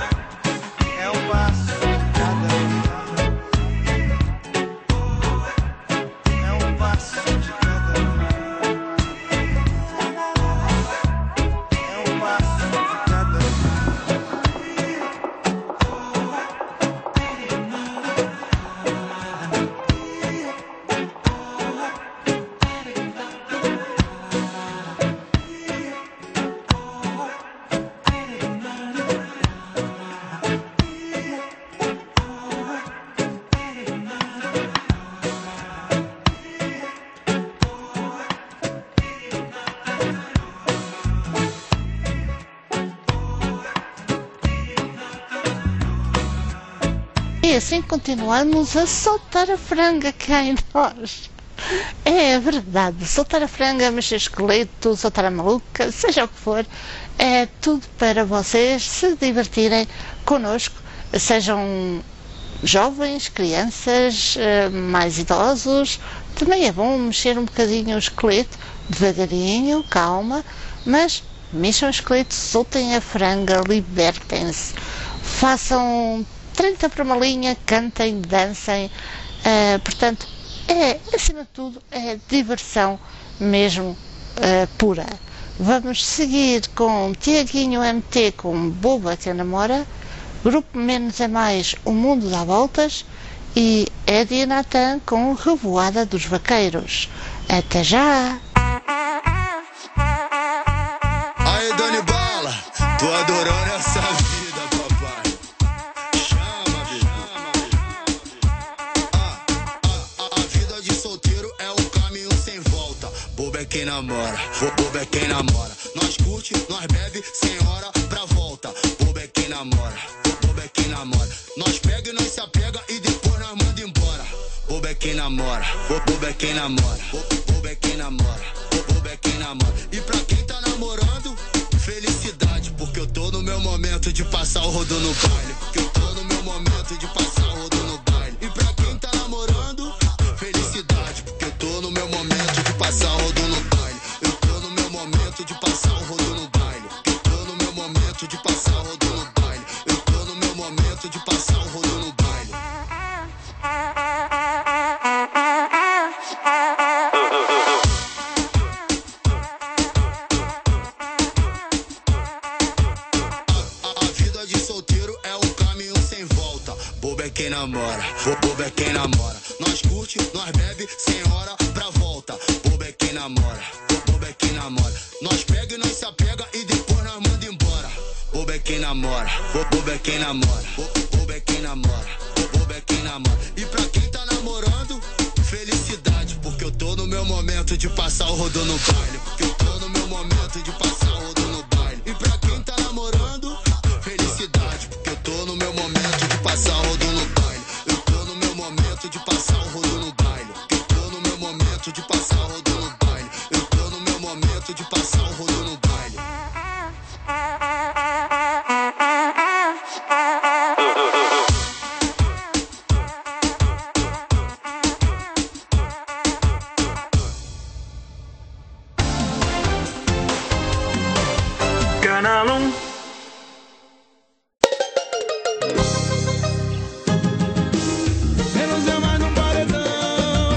assim continuamos a soltar a franga cá em nós. É verdade, soltar a franga, mexer esqueleto, soltar a maluca, seja o que for, é tudo para vocês se divertirem connosco, sejam jovens, crianças, mais idosos. Também é bom mexer um bocadinho o esqueleto, devagarinho, calma, mas mexam o esqueleto, soltem a franga, libertem-se, façam trinta para uma linha, cantem, dancem, uh, portanto, é, acima de tudo, é diversão mesmo uh, pura. Vamos seguir com Tiaguinho M T com Boba que Namora, Grupo Menos é Mais, O Mundo dá Voltas, e Eddie e Natan com Revoada dos Vaqueiros. Até já! Aí, Dani Bala, tô adorando essa vida, papai. Chama, chama, ah, ah, a vida de solteiro é um caminho sem volta. Bobo é quem namora, bobo é quem namora. Nós curte, nós bebe, sem hora pra volta. Bobo é quem namora, bobo é quem namora. Nós pega e nós se apega e depois nós manda embora. Bobo é quem namora, bobo é quem namora. Bobo é quem namora, bobo é quem namora. E pra quem tá namorando, felicidade, porque eu tô no meu momento de passar o rodo no baile. Porque eu tô no meu momento de passar o rodo no baile. E pra quem tá namorando, felicidade, porque eu tô no meu momento de passar o rodo no baile. Eu tô no meu momento de passar o rodo no baile. Eu tô no meu momento de passar o rodo no baile. Eu tô no meu momento de passar o rodo no baile. Quem namora, bobo é quem namora. Nós curte, nós bebe, sem hora pra volta. Bobo é quem namora, bobo é quem namora. Nós pega e nós se apega e depois nós manda embora. Bobo é quem namora, bobo é quem namora. Bobo é quem namora, bobo é quem namora. E pra quem tá namorando, felicidade, porque eu tô no meu momento de passar o rodo no baile. Porque eu tô no meu momento de passar o rodo no baile. E pra quem tá namorando, felicidade, porque eu tô no meu momento de passar o rodo no baile. Eu tô no meu momento de passar o rodo no baile. Eu tô no meu momento de passar o rodo no baile. Eu tô no meu momento de passar o rodo no baile. Canal um. Menos é mais no paredão.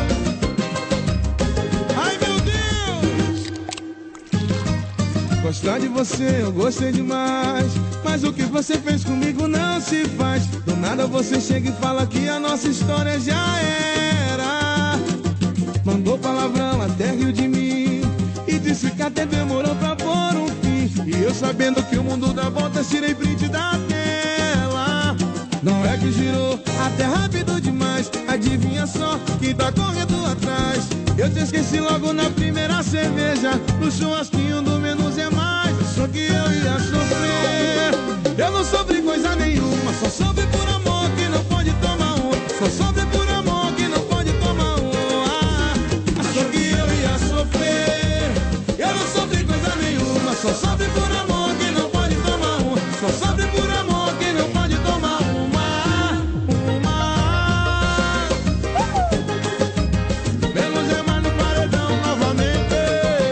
Ai, meu Deus. Gostar de você, eu gostei demais. Mas o que você fez comigo não se faz. Do nada você chega e fala que a nossa história já era. Mandou palavrão até riu de mim e disse que até demorou pra pôr um fim. E eu sabendo que o mundo dá voltas, tirei print da tela. Não é que girou até rápido demais. Adivinha só quem tá correndo atrás. Eu te esqueci logo na primeira cerveja. No churrasquinho do menos é mais. Só que eu ia sofrer. Eu não sofri coisa nenhuma. Só sofri por amor que não pode tomar um. Só sofri por amor que não pode tomar um. Ah, só que eu ia sofrer. Eu não sofri coisa nenhuma. Só sofri por amor que não pode tomar um. Só sofri por amor que não pode tomar uma. Uma. Menos é mais no paredão novamente.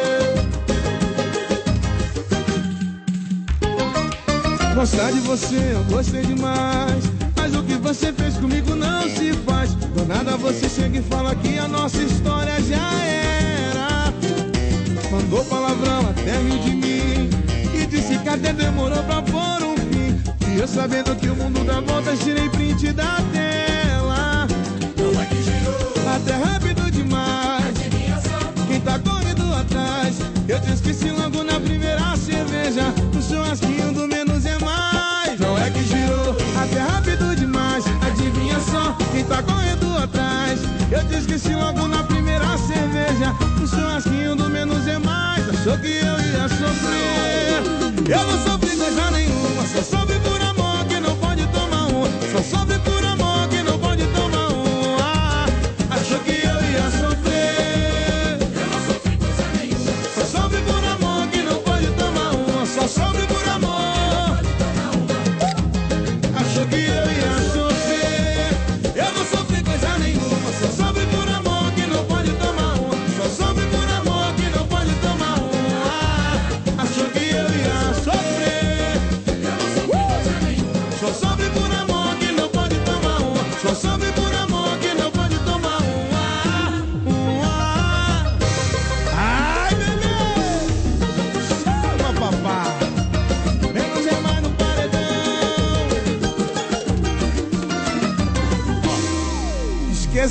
Gostar de você, eu gostei demais. Mas o que você fez comigo não se faz. Do nada você chega e fala que a nossa história já era. Mandou palavrão até riu de mim e disse que até demorou pra pôr um fim. E eu sabendo que o mundo dá voltas, tirei print da tela. Não é que girou até rápido demais. Quem tá correndo atrás, eu te esqueci logo na primeira cerveja. No churrasquinho do menos é mais. Não é que girou até rápido demais. Adivinha só quem tá correndo atrás. Eu te esqueci logo na primeira cerveja. No churrasquinho do menos é mais. Achou que eu ia sofrer. Eu não sofri coisa nenhuma. Só sofri por amor que não pode tomar um. Só sofri por amor que não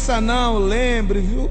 esqueça não, lembre, viu?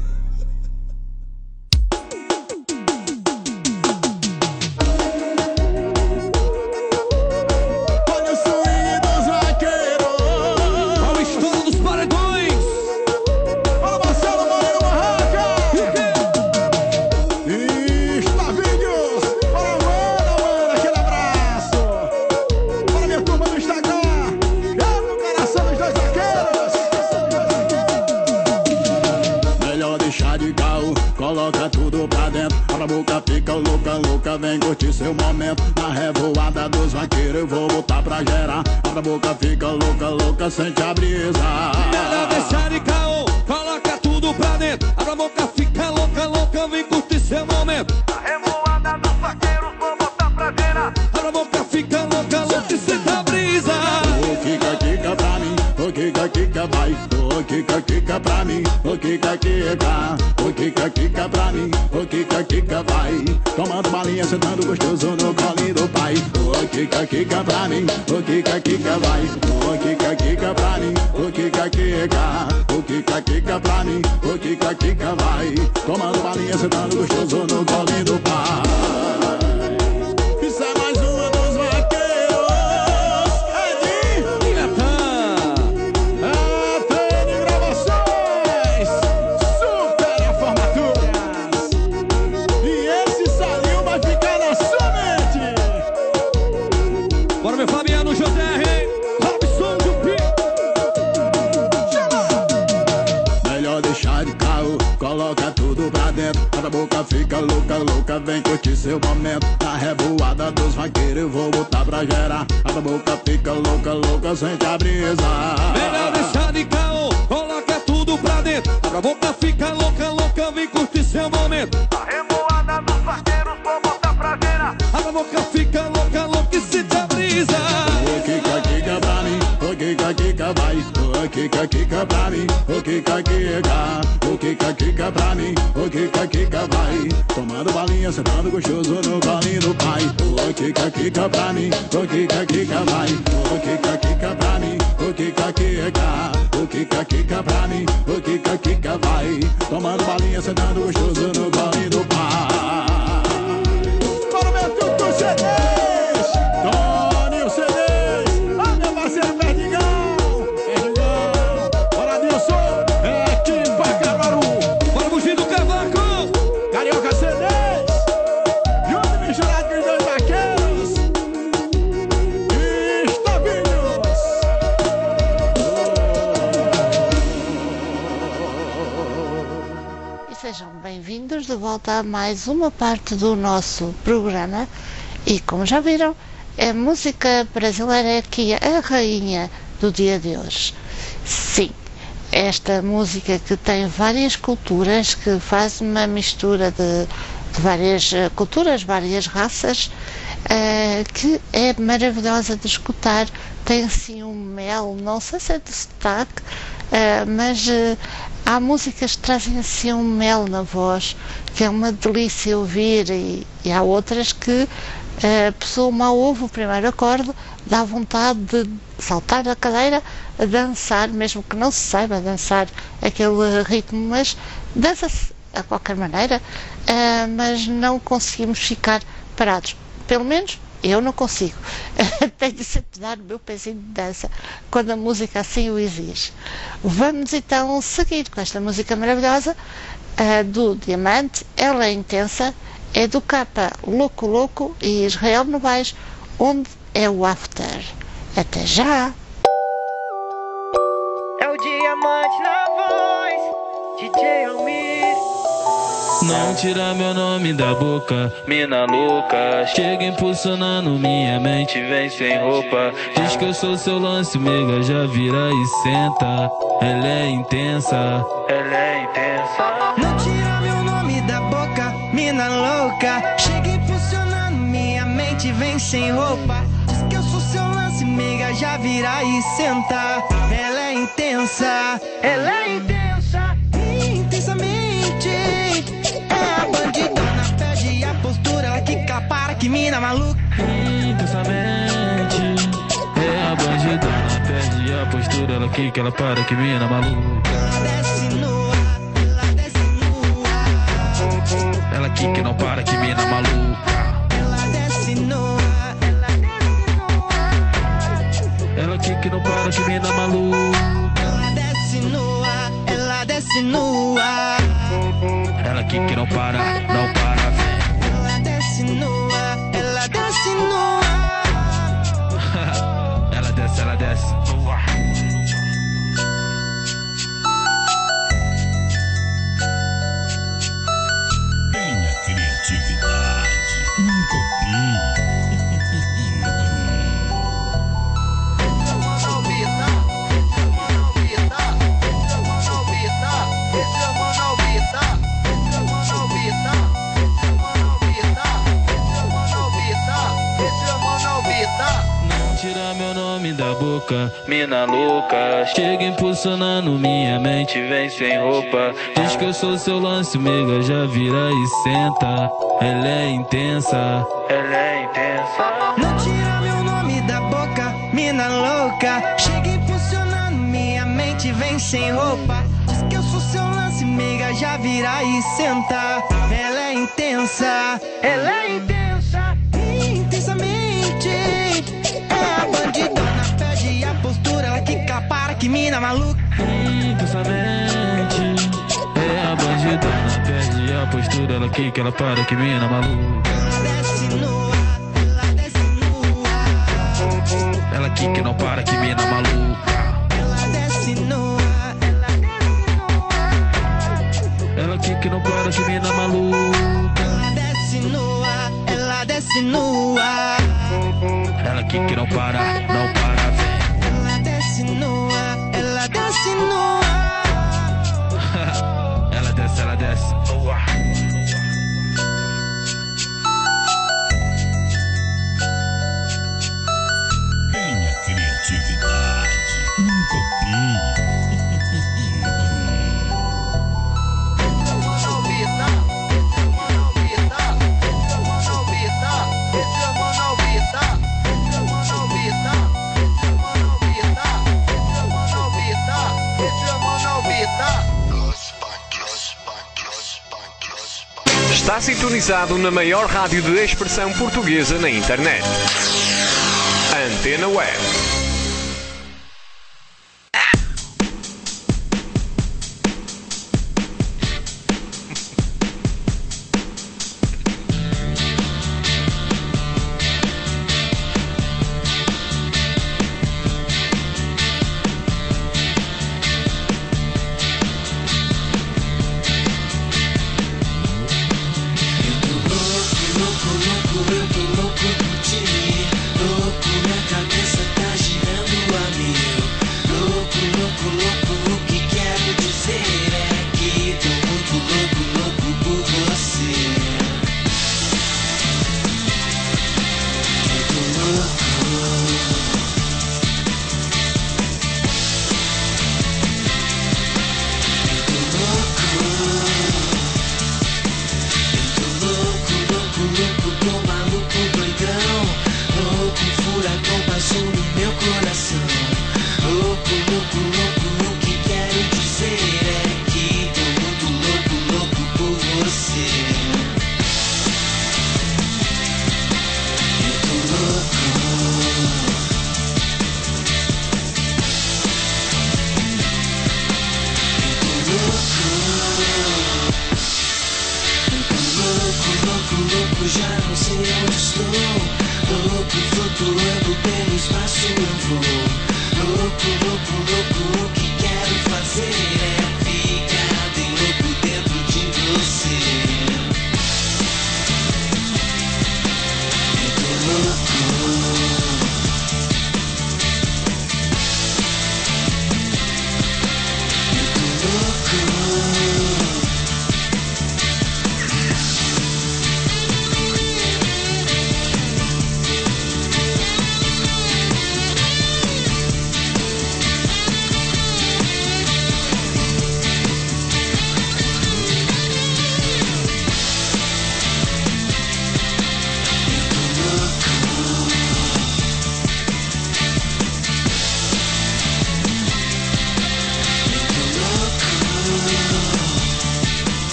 Coloca tudo pra dentro, abre a boca, fica louca, louca, vem curtir seu momento. Na revoada dos vaqueiros eu vou botar pra gerar. Abre a boca, fica louca, louca, sente a brisa. Melhor deixar de caô, coloca tudo pra dentro. Abre a boca, fica louca, louca, vem curtir seu momento. Na revoada dos vaqueiros vou botar pra gerar. Abre a boca, fica louca, louca e sente a brisa. O Kika, Kika pra mim, o Kika, Kika vai. O Kika, Kika pra mim, o Kika, Kika. O Kika, Kika pra mim, o Kika, Kika vai. Tomando balinha, sentando gostoso no colinho do pai. O Kika, Kika pra mim, o Kika, Kika vai. O Kika, Kika pra mim, o Kika, Kika. O Kika, Kika pra mim, o Kika, Kika vai. Tomando balinha, sentando gostoso no colinho do pai. Isso é mais uma dos vaqueiros. Edinho, Atene Gravações, Super Formaturas. E esse salinho vai ficar na sua mente. Bora, meu Fabiano José, Robson Jupi. Melhor deixar de carro, coloca tudo pra dentro. Cada boca fica louca, louca, vem curtir seu momento. Na revoada dos vaqueiros eu vou botar pra gerar. Cada boca fica louca, louca, sente a brisa. Melhor deixar de caô, coloca tudo pra dentro. Abre a boca, fica louca, louca, vem curtir seu momento. Na revoada dos vaqueiros vou botar pra gerar. Abre a boca, fica louca, louca e sente a brisa. O Kika, Kika pra mim, o Kika, Kika vai. O Kika, Kika pra mim, o Kika, Kika. O Kika, Kika pra mim, o Kika, Kika vai. Tomando balinha, sentando gostoso no colinho do pai. O Kika, Kika pra mim, o Kika, Kika vai. O Kika, Kika pra mim, o Kika, Kika. O Kika, Kika pra mim, o Kika, Kika vai. Tomando balinha, sentando gostoso no colinho do pai. Bora, meu tudo C Ds, Tony C Ds. Ah, meu parceiro Perdigão, Perdigão. Bora, Dilson, é aqui pra Caruaru. Bora, Bugir do Cavaco, Carioca C Ds, junto e misturado com os dois vaqueiros. Estavinhos. E sejam bem-vindos de volta a mais uma parte do nosso programa. E como já viram, a música brasileira é aqui a rainha do dia de hoje. Sim, esta música que tem várias culturas, que faz uma mistura de, de várias culturas, várias raças, uh, que é maravilhosa de escutar. Tem assim um mel, não sei se é de sotaque, uh, mas uh, há músicas que trazem assim um mel na voz, que é uma delícia ouvir, e, e há outras que a pessoa mal ouve o primeiro acorde, dá vontade de saltar da cadeira, a dançar, mesmo que não se saiba dançar aquele ritmo, mas dança-se a qualquer maneira, uh, mas não conseguimos ficar parados. Pelo menos eu não consigo. Tenho sempre de dar o meu pezinho de dança quando a música assim o exige. Vamos então seguir com esta música maravilhosa uh, do Diamante. Ela é intensa, é do Capa Louco Louco e Israel Novaes, onde é o after. Até já! É o Diamante na voz, D J Almir. Não tira meu nome da boca, mina louca. Chega impulsionando minha mente, vem sem roupa. Diz que eu sou seu lance, mega, já vira e senta. Ela é intensa, ela é intensa. Não tira meu nome da boca, mina louca. Chega impulsionando minha mente, vem sem roupa. Diz que eu sou seu lance, mega, já vira e senta. Ela é intensa, ela é intensa, intensamente. É a bandidona, perde a postura, ela quica para que mina maluca. Intensamente, é a bandidona, perde a postura, postura, ela quica, ela para, que mina maluca. Ela quica e não para, que mina maluca. Ela desce no ar, ela desce no ar. Ela quica e não para, que mina maluca. Ela desce no ar, ela desce no ar. Ela quica e não para, não para, vem. Ela desce no ar, ela desce no ar. Ela desce, ela desce no ar. Tenha criatividade, não copie. Tira meu nome da boca, mina louca. Chega impulsionando minha mente, vem sem roupa. Diz que eu sou seu lance, mega, já vira e senta. Ela é intensa, ela é intensa. Não tira meu nome da boca, mina louca. Chega impulsionando minha mente, vem sem roupa. Diz que eu sou seu lance, mega, já vira e senta. Ela é intensa, ela é intensa, intensamente. É a bandidona, perde a postura, ela quica, para, que mina maluca. Intensamente. É a bandidona, perde a postura, ela quica, ela para, que mina maluca. Ela desce no ar, ela desce no ar. Ela quica e não para, que mina maluca. Ela desce no ar, ela desce no ar. Ela quica e não para, que mina maluca. Ela desce no ar, ela desce no ar. Ela quica e não para, não para, vem. Ela desce no ar, ela desce no ar. Ela desce, ela desce no ar. Tenha criatividade, não copie. Está sintonizado na maior rádio de expressão portuguesa na internet. Antena Web.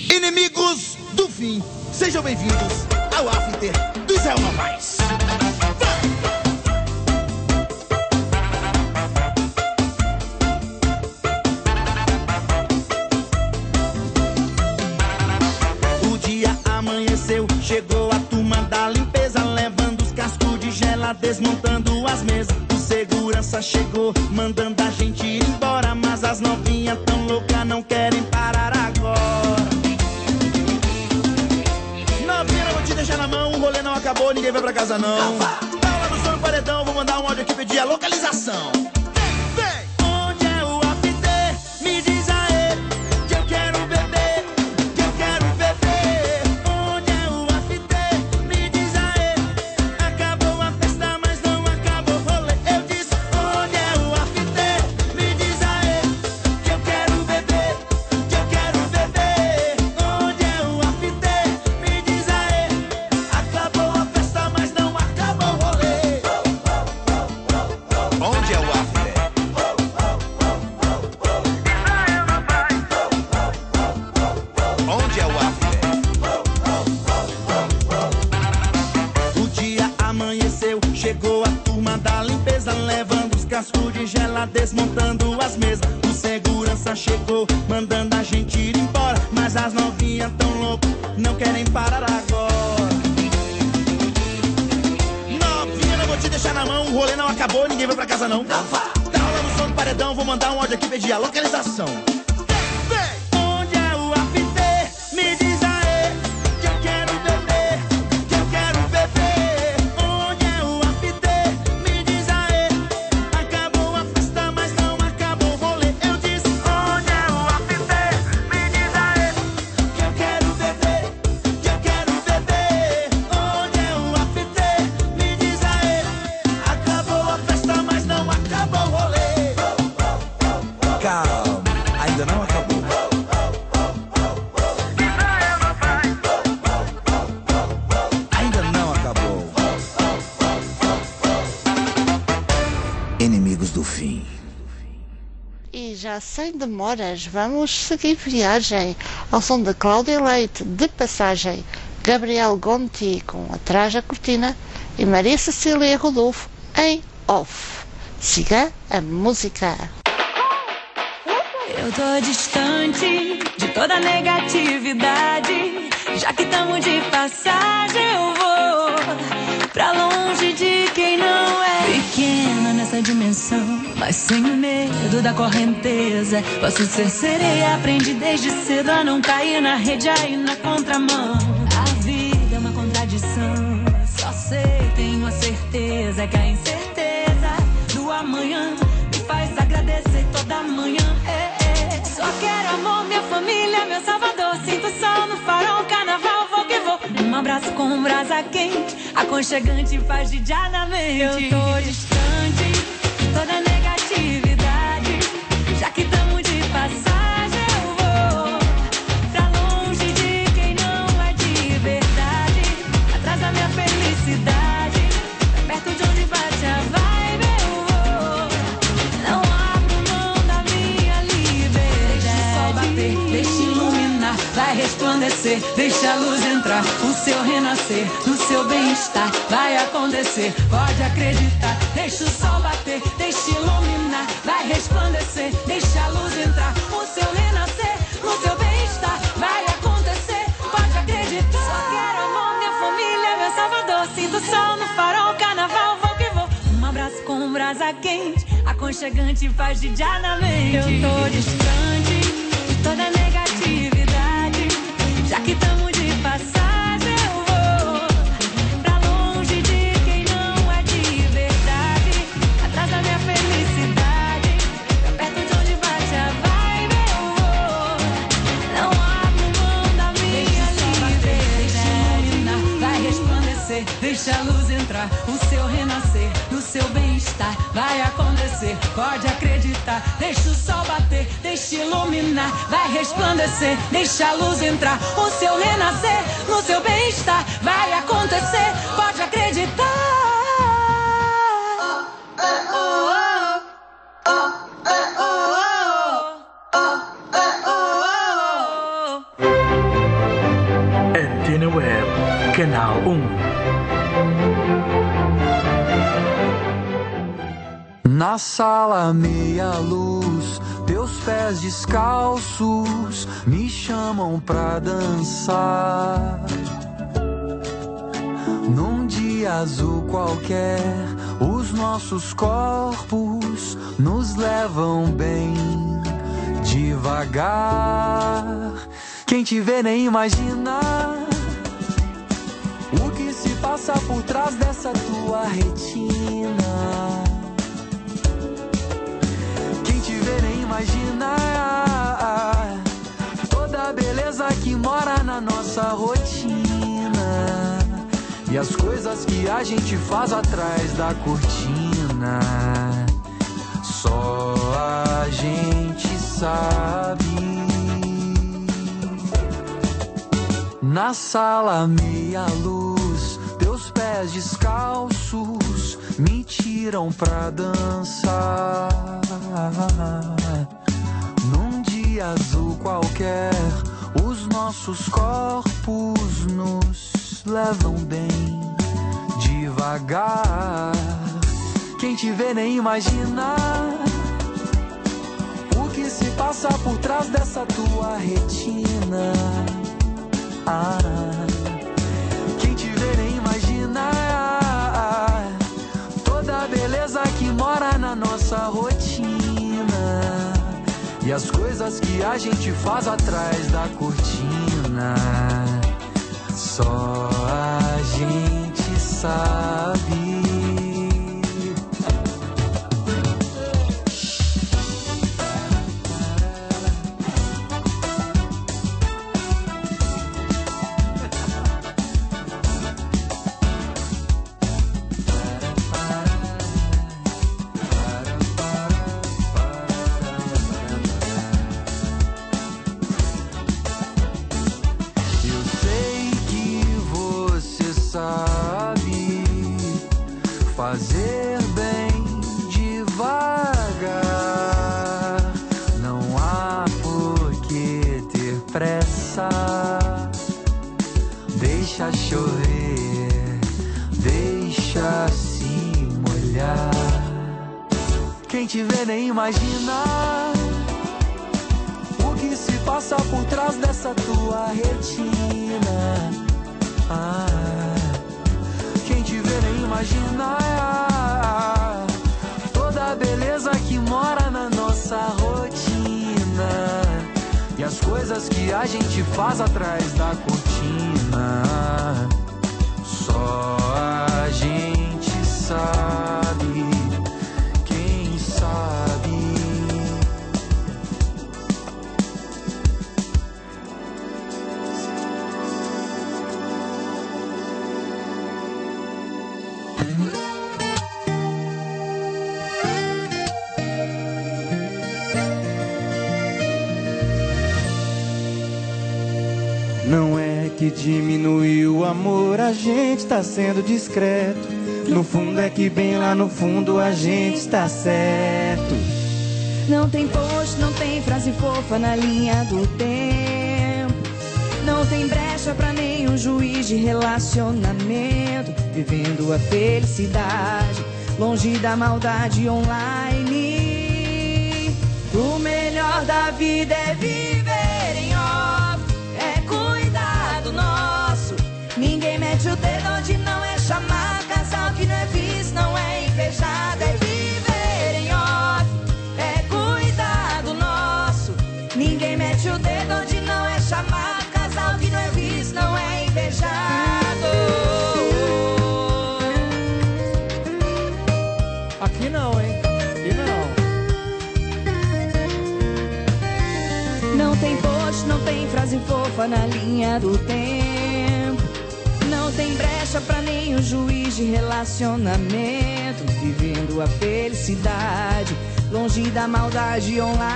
Inimigos do fim, sejam bem-vindos ao After do Israel Novaes. O dia amanheceu, chegou a turma da limpeza, levando os cascos de gela, desmontando as mesas. O segurança chegou, mandando a gente ir embora, mas as novinhas tão loucas não querem parar agora. Novinha, não vou te deixar na mão, o rolê não acabou, ninguém vai pra casa não. Tá lá no som do paredão, vou mandar um áudio aqui pedir a localização. Onde é o after? Me diz aí, que eu quero beber, que eu quero beber. Onde é o after? Me diz aí. Acabou a festa, mas não acabou o rolê. Eu disse, onde é o after? Me diz aí, que eu quero beber, que eu quero beber. Onde é o after? Me diz aí. Acabou a festa, mas não acabou o rolê. Onde é o after? Onde é o after? O dia amanheceu, chegou a turma da limpeza, levando os cascos de gela, desmontando as mesas. O segurança chegou, mandando a gente ir embora, mas as novinhas tão loucas, não querem parar agora. Novinha, não vou te deixar na mão, o rolê não acabou, ninguém vai pra casa não. Tá rolando o som do paredão, vou mandar um áudio aqui pedir a localização. Onde é o after? Me diz aí, que eu quero beber, que eu quero beber. Onde é o after? Me diz aí. Acabou a festa, mas não acabou o rolê. Eu disse, onde é o after? Me diz aí, que eu quero beber, que eu quero beber. Onde é o after? Me diz aí. Acabou a festa, mas não acabou o rolê. Calma, ainda não acabou. Ainda não acabou. Inimigos do fim. E já sem demoras, vamos seguir viagem ao som de Cláudia Leite, de passagem, Gabriel Gonti com Atrás da Cortina e Maria Cecília Rodolfo em Off. Siga a música. Eu tô distante de toda negatividade. Já que tamo de passagem, eu vou pra longe de quem não é. Pequena nessa dimensão, mas sem medo da correnteza. Posso ser sereia, aprendi desde cedo a não cair na rede aí na contramão. A vida é uma contradição, só sei, tenho a certeza que a incerteza do amanhã me faz agradecer toda manhã. É. Só quero amor, minha família, meu salvador. Sinto o sol no farol, carnaval, vou que vou. Um abraço com brasa quente, aconchegante, faz de dia na mente. Eu tô distante de toda negatividade. Já que tamo de passagem, eu vou pra longe de quem não é de verdade. Atrás da minha felicidade, perto de onde bate a vibe, eu vou. Não abro mão da minha liberdade. Deixa o sol bater, deixa iluminar, vai resplandecer, deixa a luz entrar, o seu renascer, no seu bem-estar vai acontecer, pode acreditar. Deixa o sol bater, deixa iluminar, vai resplandecer, deixa a luz entrar, o seu renascer, no seu bem-estar vai acontecer, pode acreditar. Só quero amor, minha família, meu salvador. Sinto o sol no farol, carnaval, vou que vou. Um abraço com brasa quente, aconchegante, faz de dia na mente. Eu tô distante de toda negatividade. Já que tamo de passagem, eu vou pra longe de quem não é de verdade. Atrás da minha felicidade, perto de onde bate a vibe, eu vou. Não abro mão da minha liberdade. Deixa iluminar, vai resplandecer, deixa a luz entrar, o seu renascer, no seu bem-estar vai acontecer, pode acreditar. Deixa o sol bater, deixa iluminar, vai resplandecer, deixa a luz entrar, o seu renascer, no seu bem-estar vai acontecer, pode acreditar. Web, Canal um. Na sala meia luz, teus pés descalços me chamam pra dançar. Num dia azul qualquer, os nossos corpos nos levam bem devagar. Quem te vê nem imagina o que se passa por trás dessa tua retina. Quem te vê nem imagina toda a beleza que mora na nossa rotina e as coisas que a gente faz atrás da cortina. Só a gente sabe. Na sala meia luz, teus pés descalços me tiram pra dançar. Num dia azul qualquer, os nossos corpos nos levam bem devagar. Quem te vê nem imagina o que se passa por trás dessa tua retina. Ah, quem te vê nem imagina toda a beleza que mora na nossa rotina e as coisas que a gente faz atrás da cortina. Só a gente sabe. Fazer bem devagar, não há por que ter pressa. Deixa chover, deixa se molhar. Quem te vê nem imagina o que se passa por trás dessa tua retina. Ah, quem te vê nem imagina toda a beleza que mora na nossa rotina e as coisas que a gente faz atrás da cortina. Só a gente sabe, quem sabe. Não é que diminuiu o amor, a gente tá sendo discreto. No fundo é que bem lá no fundo a gente está certo. Não tem post, não tem frase fofa na linha do tempo. Não tem brecha pra nenhum juiz de relacionamento. Vivendo a felicidade, longe da maldade online. O melhor da vida é viver em off, é cuidado nosso. Ninguém mete o dedo onde não é chamar. Casal que não é visto, não é invejado. É viver em off, é cuidado nosso. Ninguém mete o dedo onde não é chamar. Casal que não é visto, não é invejado. Aqui não, hein? Aqui não. Não tem post, não tem frase fofa na linha do tempo. Não tem brecha pra nenhum juiz de relacionamento. Vivendo a felicidade, longe da maldade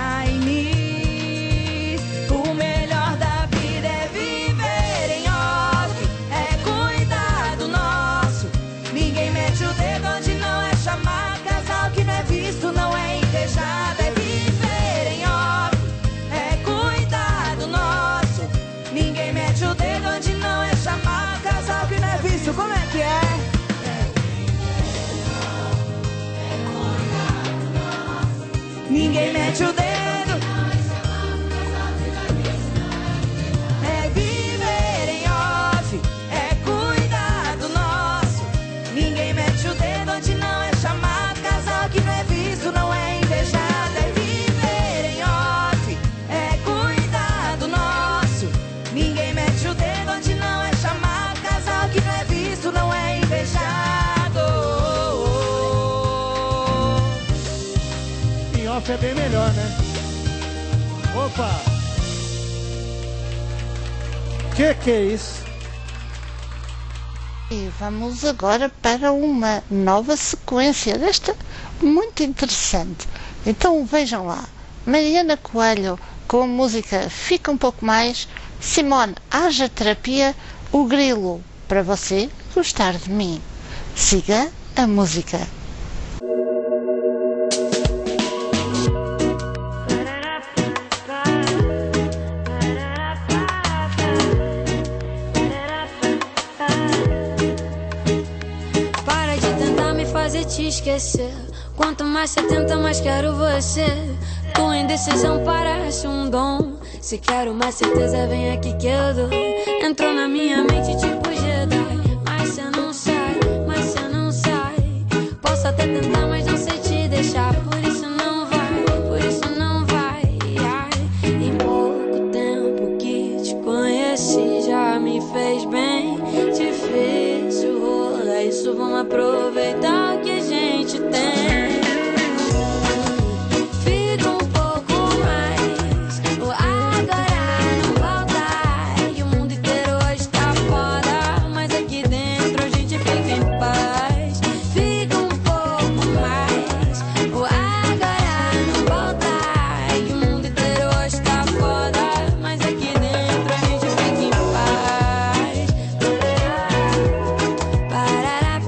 online. O melhor da vida é viver em off, é cuidado nosso. Ninguém mete o dedo onde não é chamar. Casal que não é visto, não é invejado. É viver em off, é cuidado nosso. Ninguém mete o dedo onde não é chamar. mete o dedo. É viver em off, é cuidado nosso. Ninguém mete o dedo onde não é chamado. Casal que não é visto, não é invejado. É viver em off, é cuidado nosso. Ninguém mete o dedo onde não é chamado. Casal que não é visto, não é invejado. Em off é bem melhor, né? Opa! Que que é isso? E vamos agora para uma nova sequência desta muito interessante. Então vejam lá, Mariana Coelho com a música Fica um Pouco Mais, Simone Haja Terapia, O Grilo, para você gostar de mim. Siga a música. Para de tentar me fazer te esquecer. Quanto mais você tenta, mais quero você. Tua indecisão parece um dom. Se quero mais certeza, vem aqui que eu dou. Entrou na minha mente tipo Jedi. Mas cê não sai, mas cê não sai. Posso até tentar, mas não sei te deixar. Por isso não vai, por isso não vai. Ai, em pouco tempo que te conheci, já me fez bem. Difícil rola isso, vamos aproveitar o que a gente tem. Fica um pouco mais, o agora não volta. E o mundo inteiro hoje tá foda, mas aqui dentro a gente fica em paz. Fica um pouco mais, o agora não volta. E o mundo inteiro hoje tá foda, mas aqui dentro a gente fica em paz. Parará,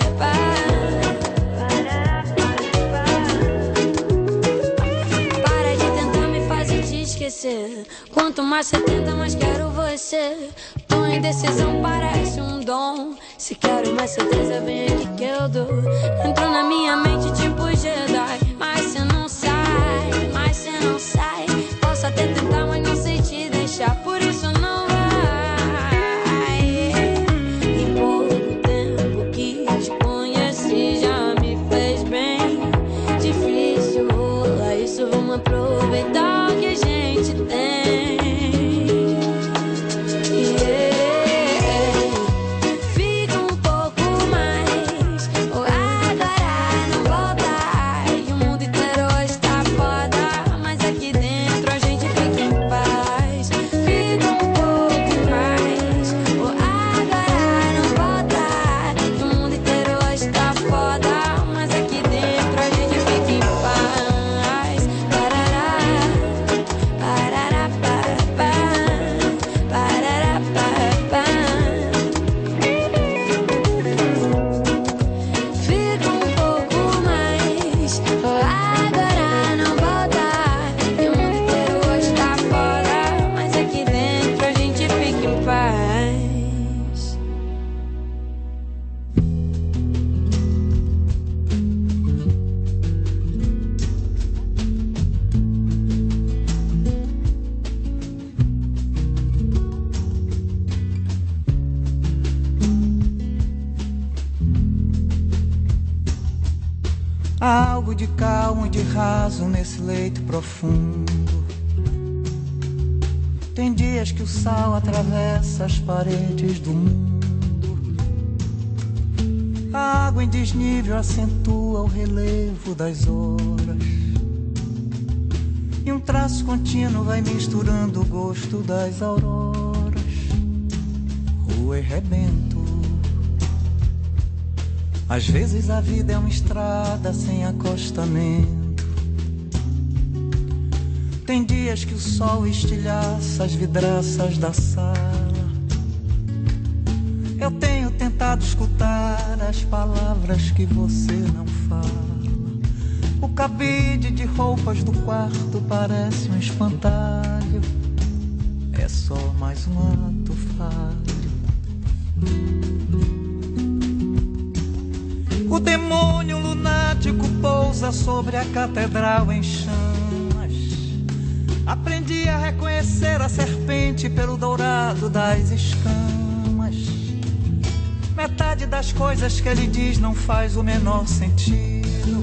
para de tentar me fazer te esquecer. Quanto mais você tenta, mais quero você. Tua indecisão parece um dom. Se quero mais certeza, vem aqui que eu dou. Entrou na minha mente tipo Jedi. Mas cê não sai, mas cê não sai. Posso até tentar, mas não sei te deixar. Por isso não vai. Em pouco tempo que te conheci, já me fez bem. Difícil rola isso, vamos aproveitar o que a gente tem. Yeah. Fica um pouco mais, o agora não volta. E o mundo inteiro hoje tá foda, mas aqui dentro a gente fica em paz. Fica um pouco mais, o agora não volta. E o mundo inteiro hoje tá foda, mas aqui dentro a gente fica em paz. Parará, parará, parará, parará, parará. Fica um pouco mais, o agora não volta. E o mundo inteiro hoje tá fora, mas aqui dentro a gente fica em paz. Há algo de calmo e de raso nesse leito profundo. Tem dias que o sal atravessa as paredes do mundo. A água em desnível acentua o relevo das horas. E um traço contínuo vai misturando o gosto das auroras. Rua e rebento. Às vezes a vida é uma estrada sem acostamento. Tem dias que o sol estilhaça as vidraças da sala. Eu tenho tentado escutar as palavras que você não fala. O cabide de roupas do quarto parece um espantalho. É só mais um ato falho. O demônio lunático pousa sobre a catedral em chamas. Aprendi a reconhecer a serpente pelo dourado das escamas. Metade das coisas que ele diz não faz o menor sentido.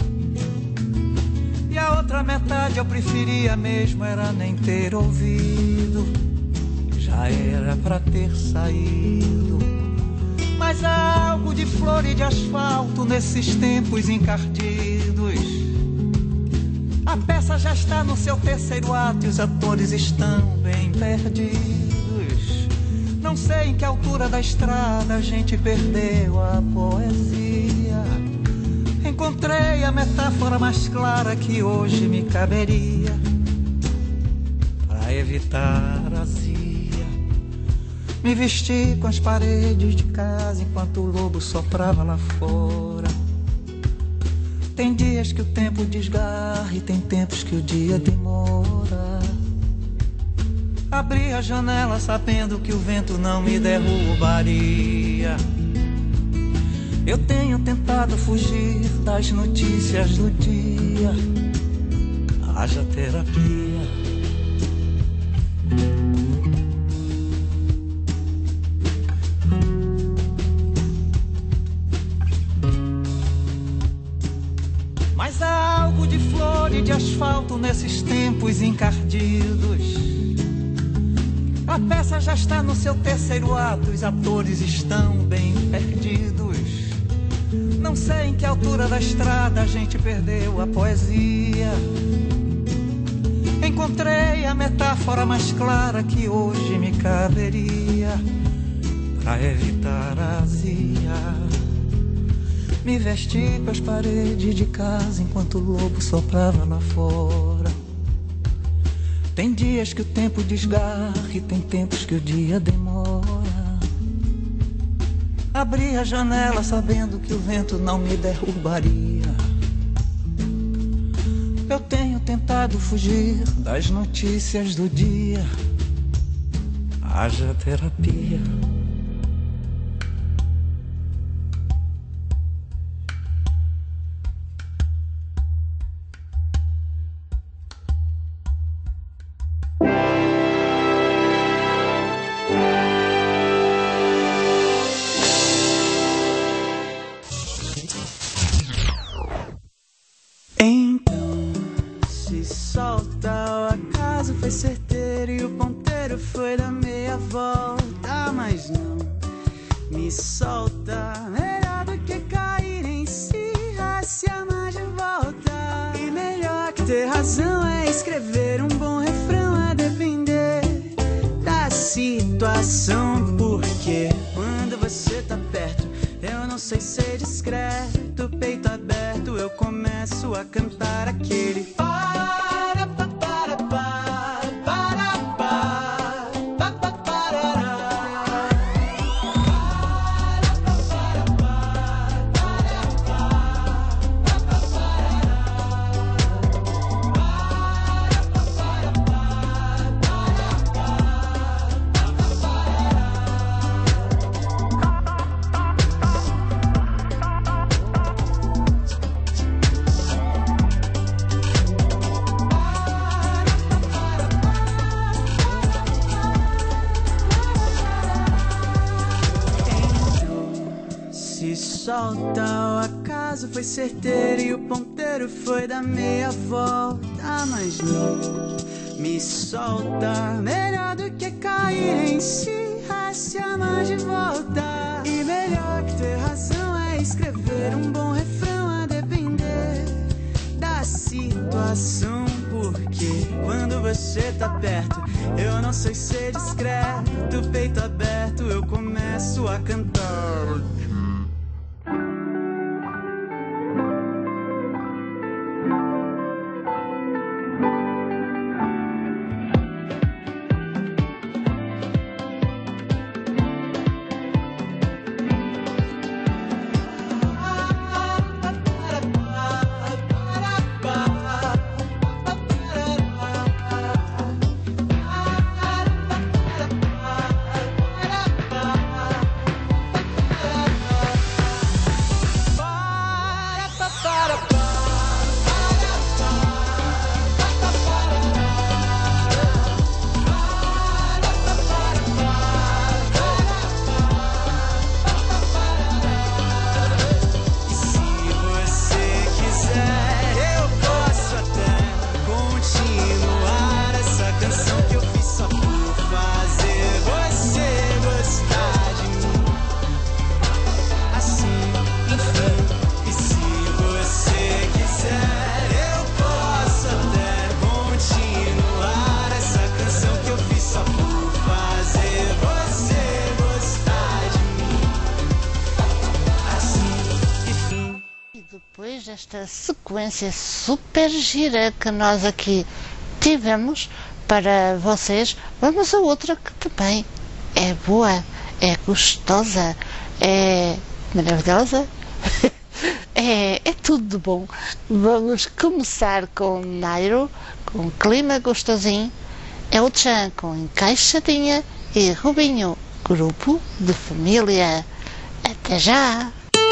E a outra metade eu preferia mesmo era nem ter ouvido. Já era pra ter saído. Mas há algo de flor e de asfalto nesses tempos encardidos. A peça já está no seu terceiro ato e os atores estão bem perdidos. Não sei em que altura da estrada a gente perdeu a poesia. Encontrei a metáfora mais clara que hoje me caberia para evitar azia. Me vesti com as paredes de casa enquanto o lobo soprava lá fora. Tem dias que o tempo desgarra e tem tempos que o dia demora. Abri a janela sabendo que o vento não me derrubaria. Eu tenho tentado fugir das notícias do dia. Haja terapia. Mas há algo de flor e de asfalto nesses tempos encardidos. A peça já está no seu terceiro ato, os atores estão bem perdidos. Não sei em que altura da estrada a gente perdeu a poesia. Encontrei a metáfora mais clara que hoje me caberia para evitar a azia. Me vesti com as paredes de casa enquanto o lobo soprava lá fora. Tem dias que o tempo desgarra e tem tempos que o dia demora. Abri a janela sabendo que o vento não me derrubaria. Eu tenho tentado fugir das notícias do dia. Haja terapia. Foi certeiro e o ponteiro foi da meia volta. Mas não me solta. Melhor do que cair em si, a se amar de volta. E melhor que ter razão é escrever um bom refrão a depender da situação. Porque quando você tá perto, eu não sei ser discreto. Peito aberto, eu começo a cantar aquele para, para, para, para. Solta, o acaso foi certeiro e o ponteiro foi da meia volta. Mas não me solta. Melhor do que cair em si, a se amar de volta. E melhor que ter razão é escrever um bom refrão a depender da situação. Porque quando você tá perto, eu não sei ser discreto. Peito aberto, eu começo a cantar. esta sequência super gira que nós aqui tivemos para vocês, vamos a outra que também é boa, é gostosa, é maravilhosa, é, é tudo de bom. Vamos começar com Nairo, com Clima Gostosinho, El Chan com Encaixadinha e Rubinho, Grupo de Família. Até já!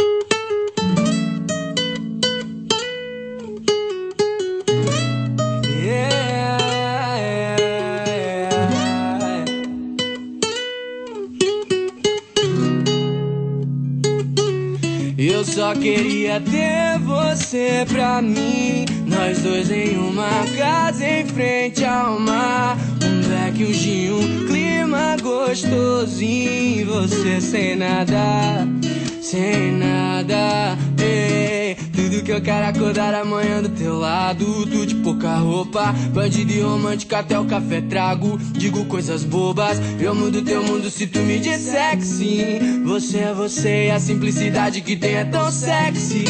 Eu só queria ter você pra mim, nós dois em uma casa em frente ao mar, um beck, um gin, um clima gostosinho, você sem nada, sem nada, ei. Tudo que eu quero é acordar amanhã do teu lado, tu de pouca roupa, bandido e romântica até o café trago, digo coisas bobas, eu mudo teu mundo se tu me disser que sim. Você é você e a simplicidade que tem é tão sexy.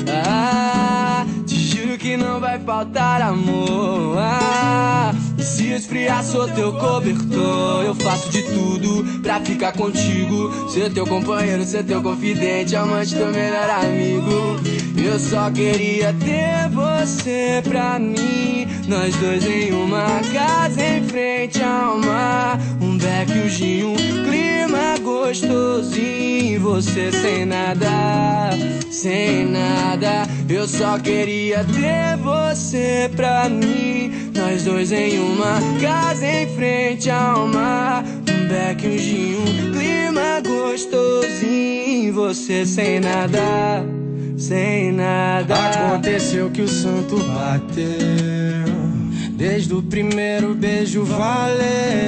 Ah, te juro que não vai faltar amor. Ah, e se esfriar sou teu cobertor, eu faço de tudo pra ficar contigo, ser teu companheiro, ser teu confidente, amante, teu melhor amigo. Eu só queria ter você pra mim, nós dois em uma casa em frente ao mar, um beck, um gin, um clima gostosinho, você sem nada, sem nada. Eu só queria ter você pra mim, nós dois em uma casa em frente ao mar, um beck, um gin, um clima gostosinho, você sem nada, sem nada. Aconteceu que o santo bateu, desde o primeiro beijo valeu.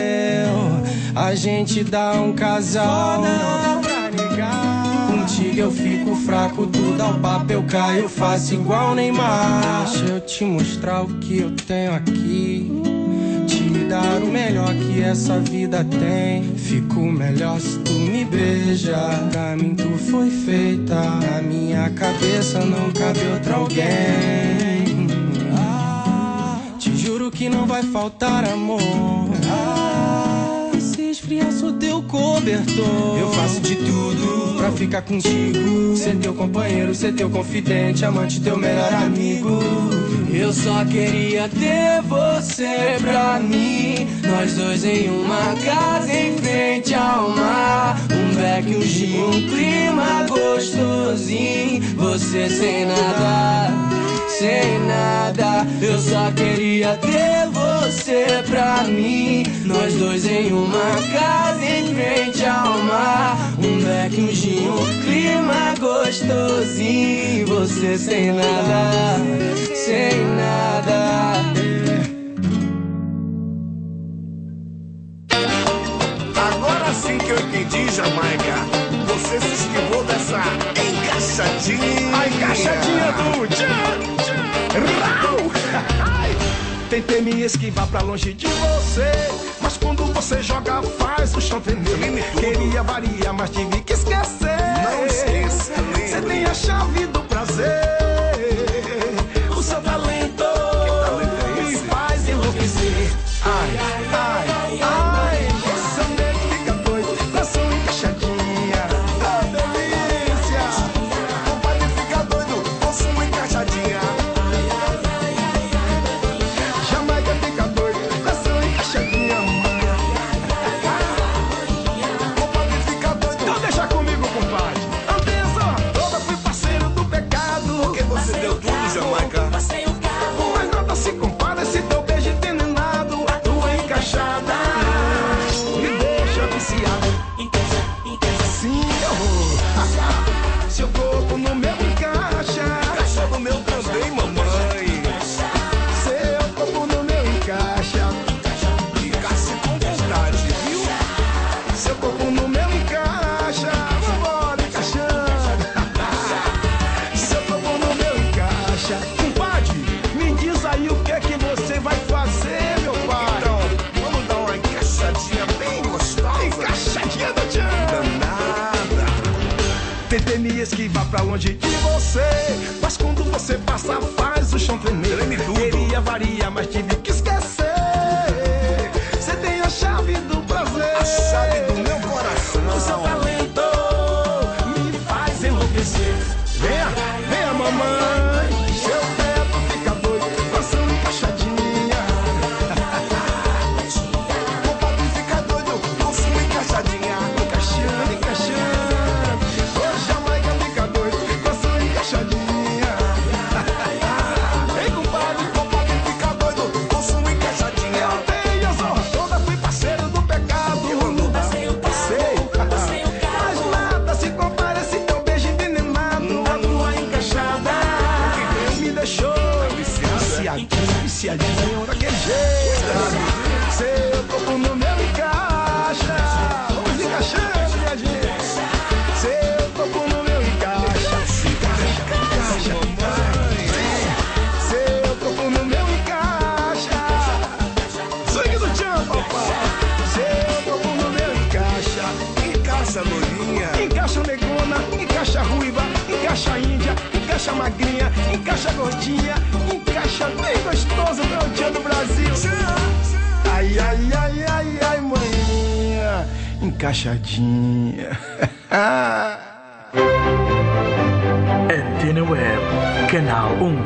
A gente dá um casal, não pra negar. Contigo eu fico fraco, tu dá o papo, eu caio, faço igual Neymar. Deixa eu te mostrar o que eu tenho aqui, te dar o melhor que essa vida tem. Fico melhor se tu me beija, pra mim tu foi feita, na minha cabeça não cabe outra alguém. Ah, te juro que não vai faltar amor. Ah, se esfriar sou teu cobertor, eu faço de tudo pra ficar contigo, ser teu companheiro, ser teu confidente, amante, teu melhor amigo. Eu só queria ter você pra mim, nós dois em uma casa em frente ao mar, um beck, um gin, um clima gostosinho, você sem nada, sem nada. Eu só queria ter você pra mim, nós dois em uma casa em frente ao mar, um beck, um gin, um clima gostosinho, você sem nada, sem nada. Agora sim que eu entendi, Jamaica, você se esquivou dessa encaixadinha. A encaixadinha do tchan, tchan, rau. Tentei me esquivar pra longe de você, mas quando você joga faz o chão tremer. Queria variar, mas tive que esquecer. Não esqueça, você tem a chave do prazer, o seu talento me faz enlouquecer. Ai, ai, ai, seu nego fica doido, dançou encaixadinha. Oh, delícia! O baile fica doido, dança uma encaixadinha. Jamaica fica doido, dançou encaixadinha. O baile fica doido. Então deixa comigo, compadre. Andei a zona toda, fui parceiro do pecado. Porque esquivar pra longe de você. Mas quando você passa, faz o chão tremer. Queria variar, mas tive que esquecer. Você tem a chave do prazer, a chave do meu coração. O seu talento me faz enlouquecer. Venha, venha mamãe, seu teto fica doido, passando encaixadinha. O papo fica doido, pulso encaixadinha. Encaixando, encaixando. Hoje a mãe fica doido, passando encaixadinha. Ei, compadre, o papo fica doido, pulso encaixadinha. Eu dei a zorra toda, fui parceiro do pecado. Eu ando, passei o passei, passei o carro. Mas nada se compara esse teu beijo envenenado. A tua encaixada que me deixou viciadinho, viciadinho daquele jeito. Seu corpo no meu encaixa. Vamos encaixando, minha gente. Seu corpo no meu encaixa. Encaixa, encaixa. Seu corpo no meu encaixa. Sangue do tchan, papai. Seu corpo no meu encaixa. Encaixa, loirinha. Encaixa negona, encaixa ruiva, encaixa índia, encaixa magrinha, encaixa gordinha, encaixa bem gostoso pra o dia do Brasil. Ai, ai, ai, ai, ai, maninha, encaixadinha. Antena Web, Canal um.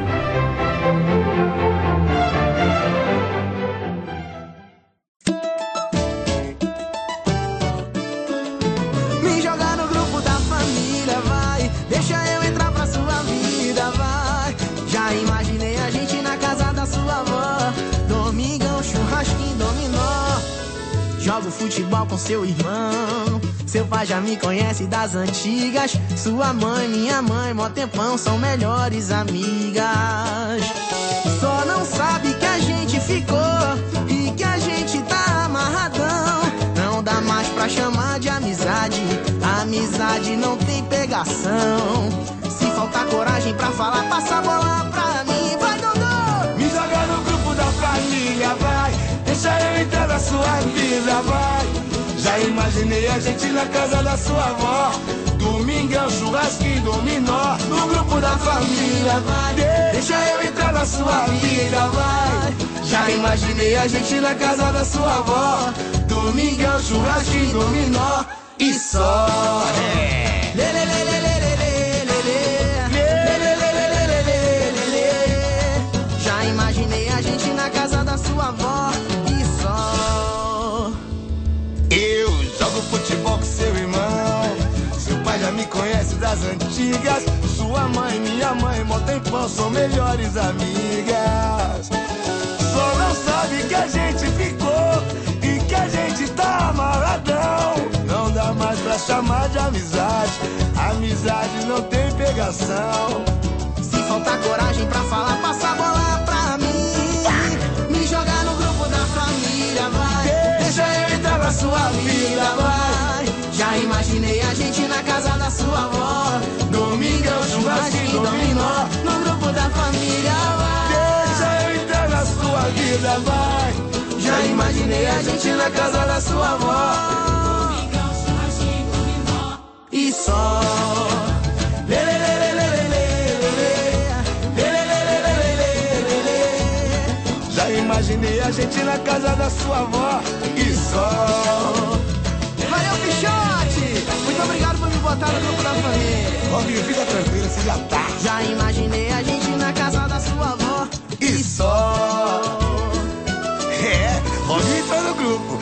Me jogar no grupo da família, vai. Deixa eu entrar pra sua vida, vai. Já imaginei a gente na casa da sua avó. Domingão, churrasquinho, dominó. Jogo futebol com seu irmão. Seu pai já me conhece das antigas. Sua mãe, minha mãe, mó tempão, são melhores amigas. Só não sabe que a gente ficou e que a gente tá amarradão. Não dá mais pra chamar de amizade. Amizade não tem pegação. Se faltar coragem pra falar, passa a bola pra mim. Vai, Dodô! Me joga no grupo da família, vai. Deixa eu entrar na sua vida, vai. Já imaginei a gente na casa da sua avó. Domingão, churrasquinho, dominó. No grupo da família, vai. Deixa eu entrar na sua vida, vai. Já imaginei a gente na casa da sua avó. Domingão, churrasquinho, dominó. E só é. Lê, lê, lê, lê, lê, lê, lê, lê, lê, lê, lê, lê, lê. Já imaginei a gente na casa da sua avó. E só eu jogo futebol com seu irmão. Seu pai já me conhece das antigas. Sua mãe, minha mãe, mó tempão, são melhores amigas. Só não sabe que a gente ficou e que a gente tá amarradão. Não dá mais pra chamar de amizade. Amizade não tem pegação. Se faltar coragem pra falar, passa a bola pra mim. Me jogar no grupo da família, vai. Deixa eu entrar na sua vida, vai. Já imaginei a gente na casa da sua avó. Domingão, churrasquinho, dominó. No grupo da família, vai. Deixa eu entrar na sua vida, vai. Já imaginei a gente na casa da sua avó. Domingão, churrasquinho, dominó. E só lê, lê, lê, lê, lê, lê, lê, lê, lê, lê, lê, lê. Já imaginei a gente na casa da sua avó. E só valeu, Pichote! Muito obrigado por me botar no grupo da família. Robinho, fica tranquilo, você já tá. Já imaginei a gente na casa da sua avó. E só é, Robinho tá no grupo.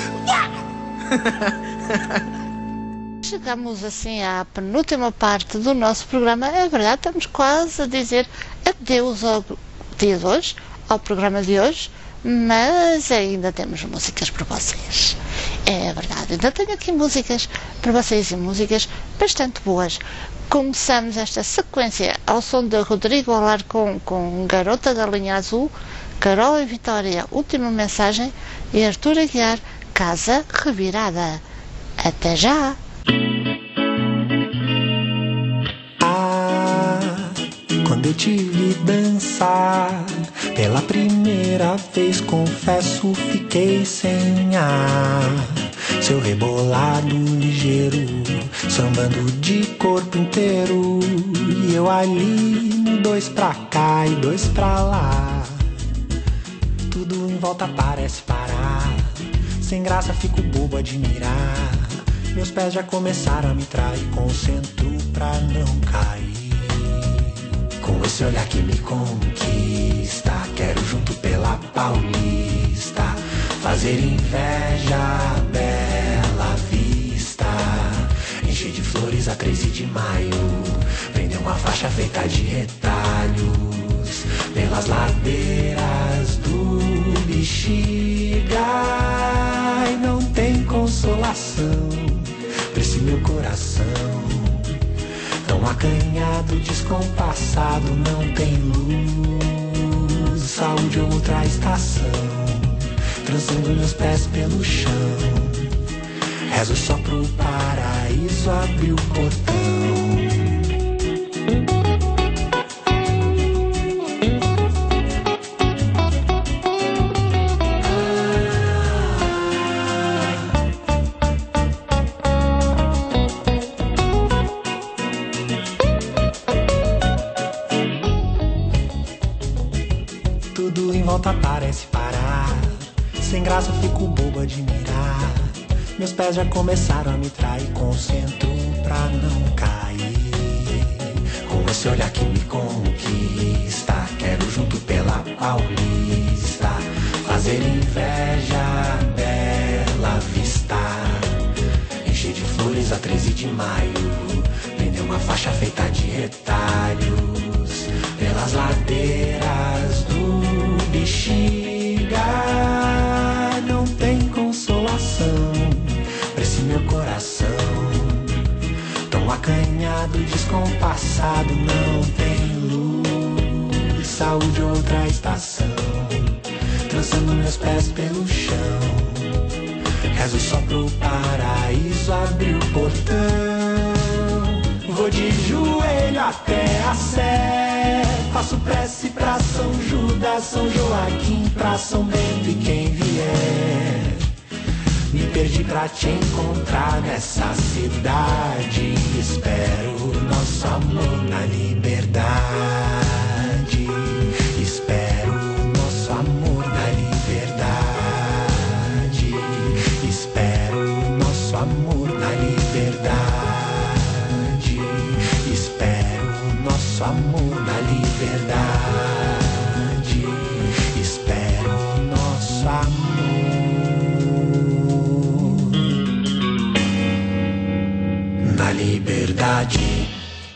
Chegamos assim à penúltima parte do nosso programa. É verdade, estamos quase a dizer adeus ao dia de hoje, ao programa de hoje, mas ainda temos músicas para vocês. É verdade, ainda tenho aqui músicas para vocês e músicas bastante boas. Começamos esta sequência ao som de Rodrigo Alarcón com Garota da Linha Azul, Carol e Vitória, Última Mensagem e Artur Aguiar, Casa Revirada. Até já! Ah, quando eu te vi dançar pela primeira vez, confesso, fiquei sem ar. Seu rebolado ligeiro, sambando de corpo inteiro. E eu ali, no dois pra cá e dois pra lá. Tudo em volta parece parar. Sem graça fico bobo a admirar. Meus pés já começaram a me trair. Concentro pra não cair. Com esse olhar que me conquista, quero junto pela Paulista fazer inveja, bela vista. Encher de flores a treze de maio. Prender uma faixa feita de retalhos pelas ladeiras do Bexiga. E não tem consolação pra esse meu coração tão acanhado, descompassado. Não tem luz, saúde ou outra estação, trançando meus pés pelo chão. Rezo só pro paraíso abrir o portão. Tudo em volta parece parar. Sem graça fico bobo a admirar. Meus pés já começaram a me trair. Concentro pra não cair. Com esse olhar que me conquista, quero junto pela Paulista fazer inveja, bela vista. Encher de flores a treze de maio. Prender uma faixa feita de retalhos pelas ladeiras do Bexiga. Não tem consolação pra esse meu coração tão acanhado, descompassado. Não tem luz, saúde ou outra estação, trançando meus pés pelo chão. Rezo só pro paraíso abrir o portão. Vou de joelho até a Sé, faço prece pra São Judas, São Joaquim, pra São Bento e quem vier. Me perdi pra te encontrar nessa cidade. Espero nosso amor na liberdade. Espero nosso amor na liberdade. Espero nosso amor na liberdade. Espero nosso amor na liberdade. Espero nosso amor na liberdade.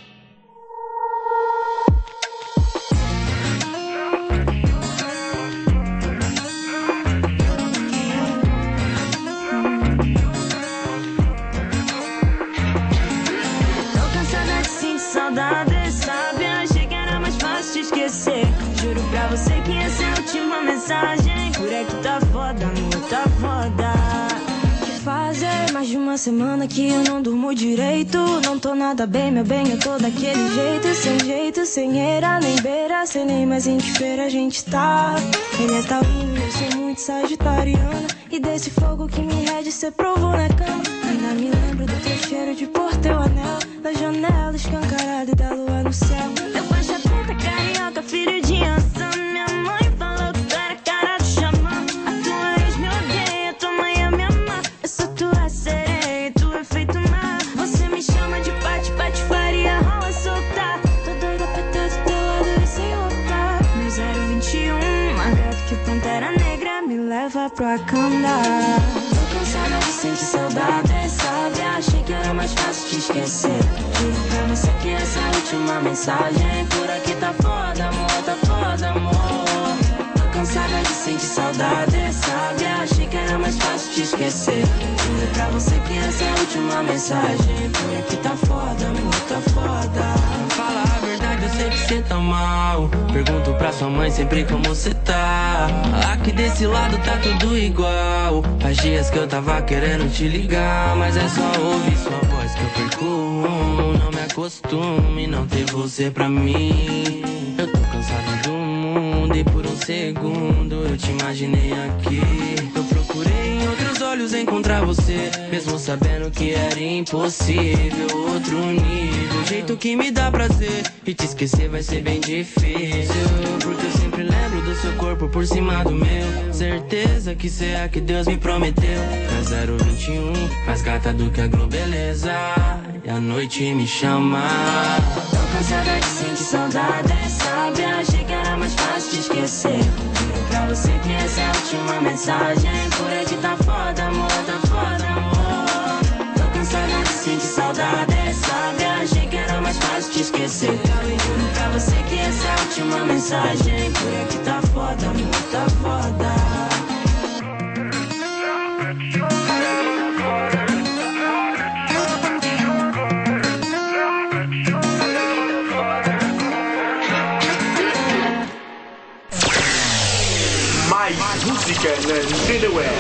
Saudade, sabe? Achei que era mais fácil te esquecer. Juro pra você que essa é a última mensagem. Por aqui tá foda, amor, tá foda. Que fazer mais de uma semana que eu não durmo direito. Não tô nada bem, meu bem, eu tô daquele jeito. Sem jeito, sem eira, nem beira. Sem nem mais em que feira a gente tá. Ele é taurino, eu sou muito sagitariana. E desse fogo que me rege, cê provou na cama. Ainda me lembro do teu cheiro de pôr teu anel da janela escancarada e da lua no céu. Meu faixa preta, carioca, filho de Ançã. Minha mãe falou que tu era cara do xamã. A tua ex me odeia, tua mãe é me ama. Eu sou tua sereia, tu é feito mar. Você me chama de pate, pate, faria, rola soltar. Tô doida pra ter do teu lado e sem roupa. Meu zero vinte e um, mais gato que Pantera Negra, me leva pro Wakanda. Tô cansada de sentir saudade, sabe? Achei que era mais fácil te esquecer. Juro pra você que essa é a última mensagem. Por aqui tá foda, amor, tá foda, amor. Tô cansada de sentir saudade, sabe? Achei que era mais fácil te esquecer. Juro pra você que essa é a última mensagem. Por aqui tá foda, amor, tá foda. Fala a verdade, eu sei que cê tá mal. Pergunto pra sua mãe sempre como cê tá. Aqui desse lado tá tudo igual. Faz dias que eu tava querendo te ligar, mas é só ouvir sua voz que eu perco. Não me acostume não ter você pra mim. Eu tô cansado do mundo e por um segundo eu te imaginei aqui. Eu procurei em outros olhos sonhos encontrar você, mesmo sabendo que era impossível. Outro nível, jeito que me dá prazer, e te esquecer vai ser bem difícil, porque eu sempre lembro do seu corpo por cima do meu. Certeza que cê é a que Deus me prometeu. Na zero vinte e um, mais gata do que a globeleza, e a noite me chama. Tô cansada de sentir saudade, sabe? Achei que era mais fácil te esquecer. Juro pra você que essa é a última mensagem. Por aqui tá foda, amor, tá foda, amor. Tô cansada de sentir saudade, sabe? Achei que era mais fácil te esquecer. Juro pra você que essa é a última mensagem. Por aqui tá foda, amor, tá foda. Mais música na Antena Web.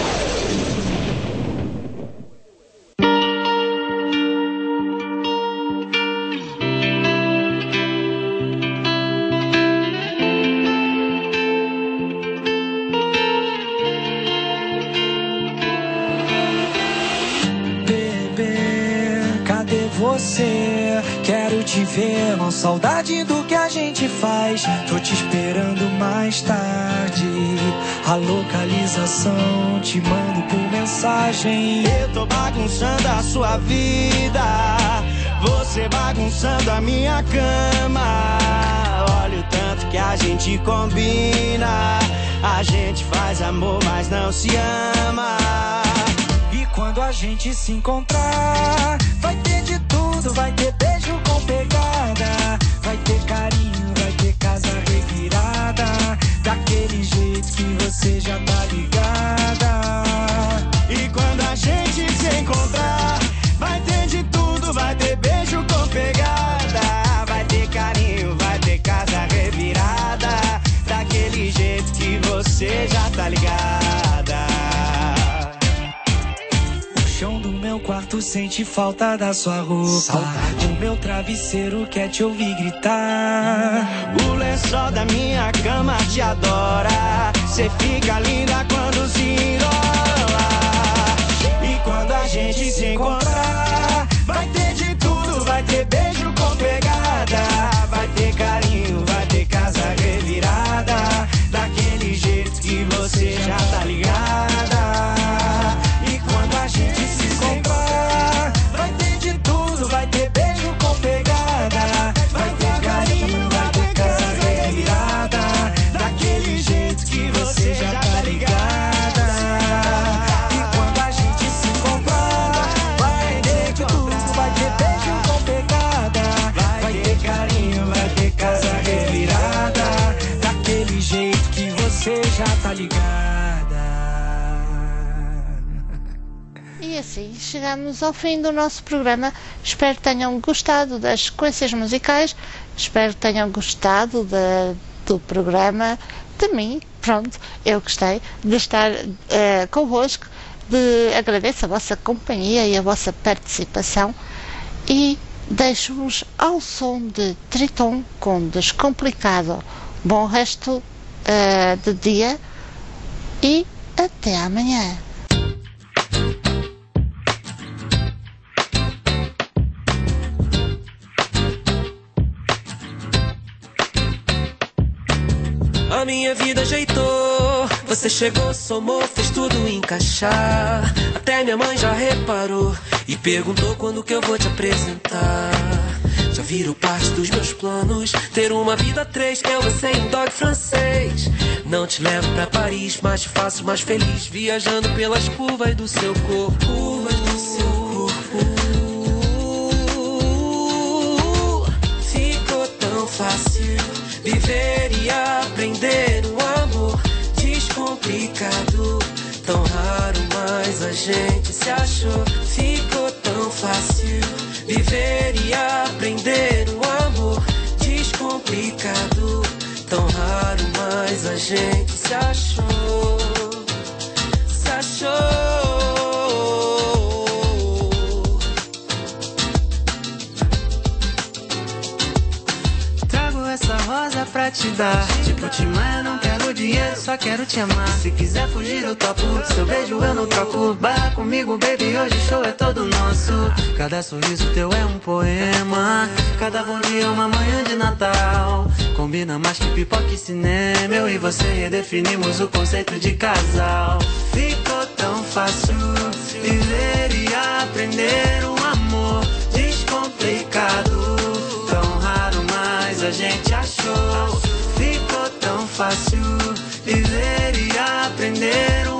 Você, quero te ver, com saudade do que a gente faz. Tô te esperando mais tarde. A localização te mando por mensagem. Eu tô bagunçando a sua vida, você bagunçando a minha cama. Olha o tanto que a gente combina. A gente faz amor, mas não se ama. E quando a gente se encontrar, vai ter de tudo, vai ter beijo com pegada, vai ter carinho, vai ter casa revirada, daquele jeito que você já tá ligada. E quando a gente se encontrar, vai ter de tudo, vai ter beijo com pegada, vai ter carinho, vai ter casa revirada, daquele jeito que você já tá ligada. O chão do meu quarto sente falta da sua roupa. Saudade. O meu travesseiro quer te ouvir gritar. O lençol da minha cama te adora. Cê fica linda quando se enrola. E quando a gente se encontrar, vai ter de tudo, vai ter beijo com pegada, vai ter carinho, vai ter casa revirada, daquele jeito que você já tá ligada. E quando a gente se encontrar, vai ter de tudo, vai ter beijo com pegada, vai ter carinho, vai ter casa revirada, daquele jeito que você já tá ligada. E quando a gente se encontrar, vai ter de tudo, vai ter beijo com pegada, vai ter carinho, vai ter casa revirada, daquele jeito que você já tá ligada. E assim chegamos ao fim do nosso programa. Espero que tenham gostado das sequências musicais, espero que tenham gostado de, do programa, de mim. Pronto, eu gostei de estar uh, convosco, de, agradeço a vossa companhia e a vossa participação e deixo-vos ao som de Triton com Descomplicado. Bom resto uh, de dia e até amanhã. A minha vida ajeitou, você chegou, somou, fez tudo encaixar. Até minha mãe já reparou e perguntou quando que eu vou te apresentar. Já virou parte dos meus planos, ter uma vida a três, eu, você e um dog francês. Não te levo pra Paris, mas te faço mais feliz, viajando pelas curvas do seu corpo. Curvas do seu corpo. Ficou tão fácil viver e aprender um amor descomplicado, tão raro, mas a gente se achou. Ficou tão fácil viver e aprender um amor descomplicado, tão raro, mas a gente se achou, se achou. Essa rosa pra te dar, tipo Tim Maia, não quero dinheiro, só só quero te amar. Se quiser fugir eu topo, seu beijo eu não troco. Barra comigo baby, hoje o show é todo nosso. Cada sorriso teu é um poema, cada bom dia é uma manhã de Natal. Combina mais que pipoca e cinema, eu e você redefinimos o conceito de casal. Ficou tão fácil viver e aprender um amor descomplicado, tão raro, mas a gente achou. Ficou tão fácil viver e aprender um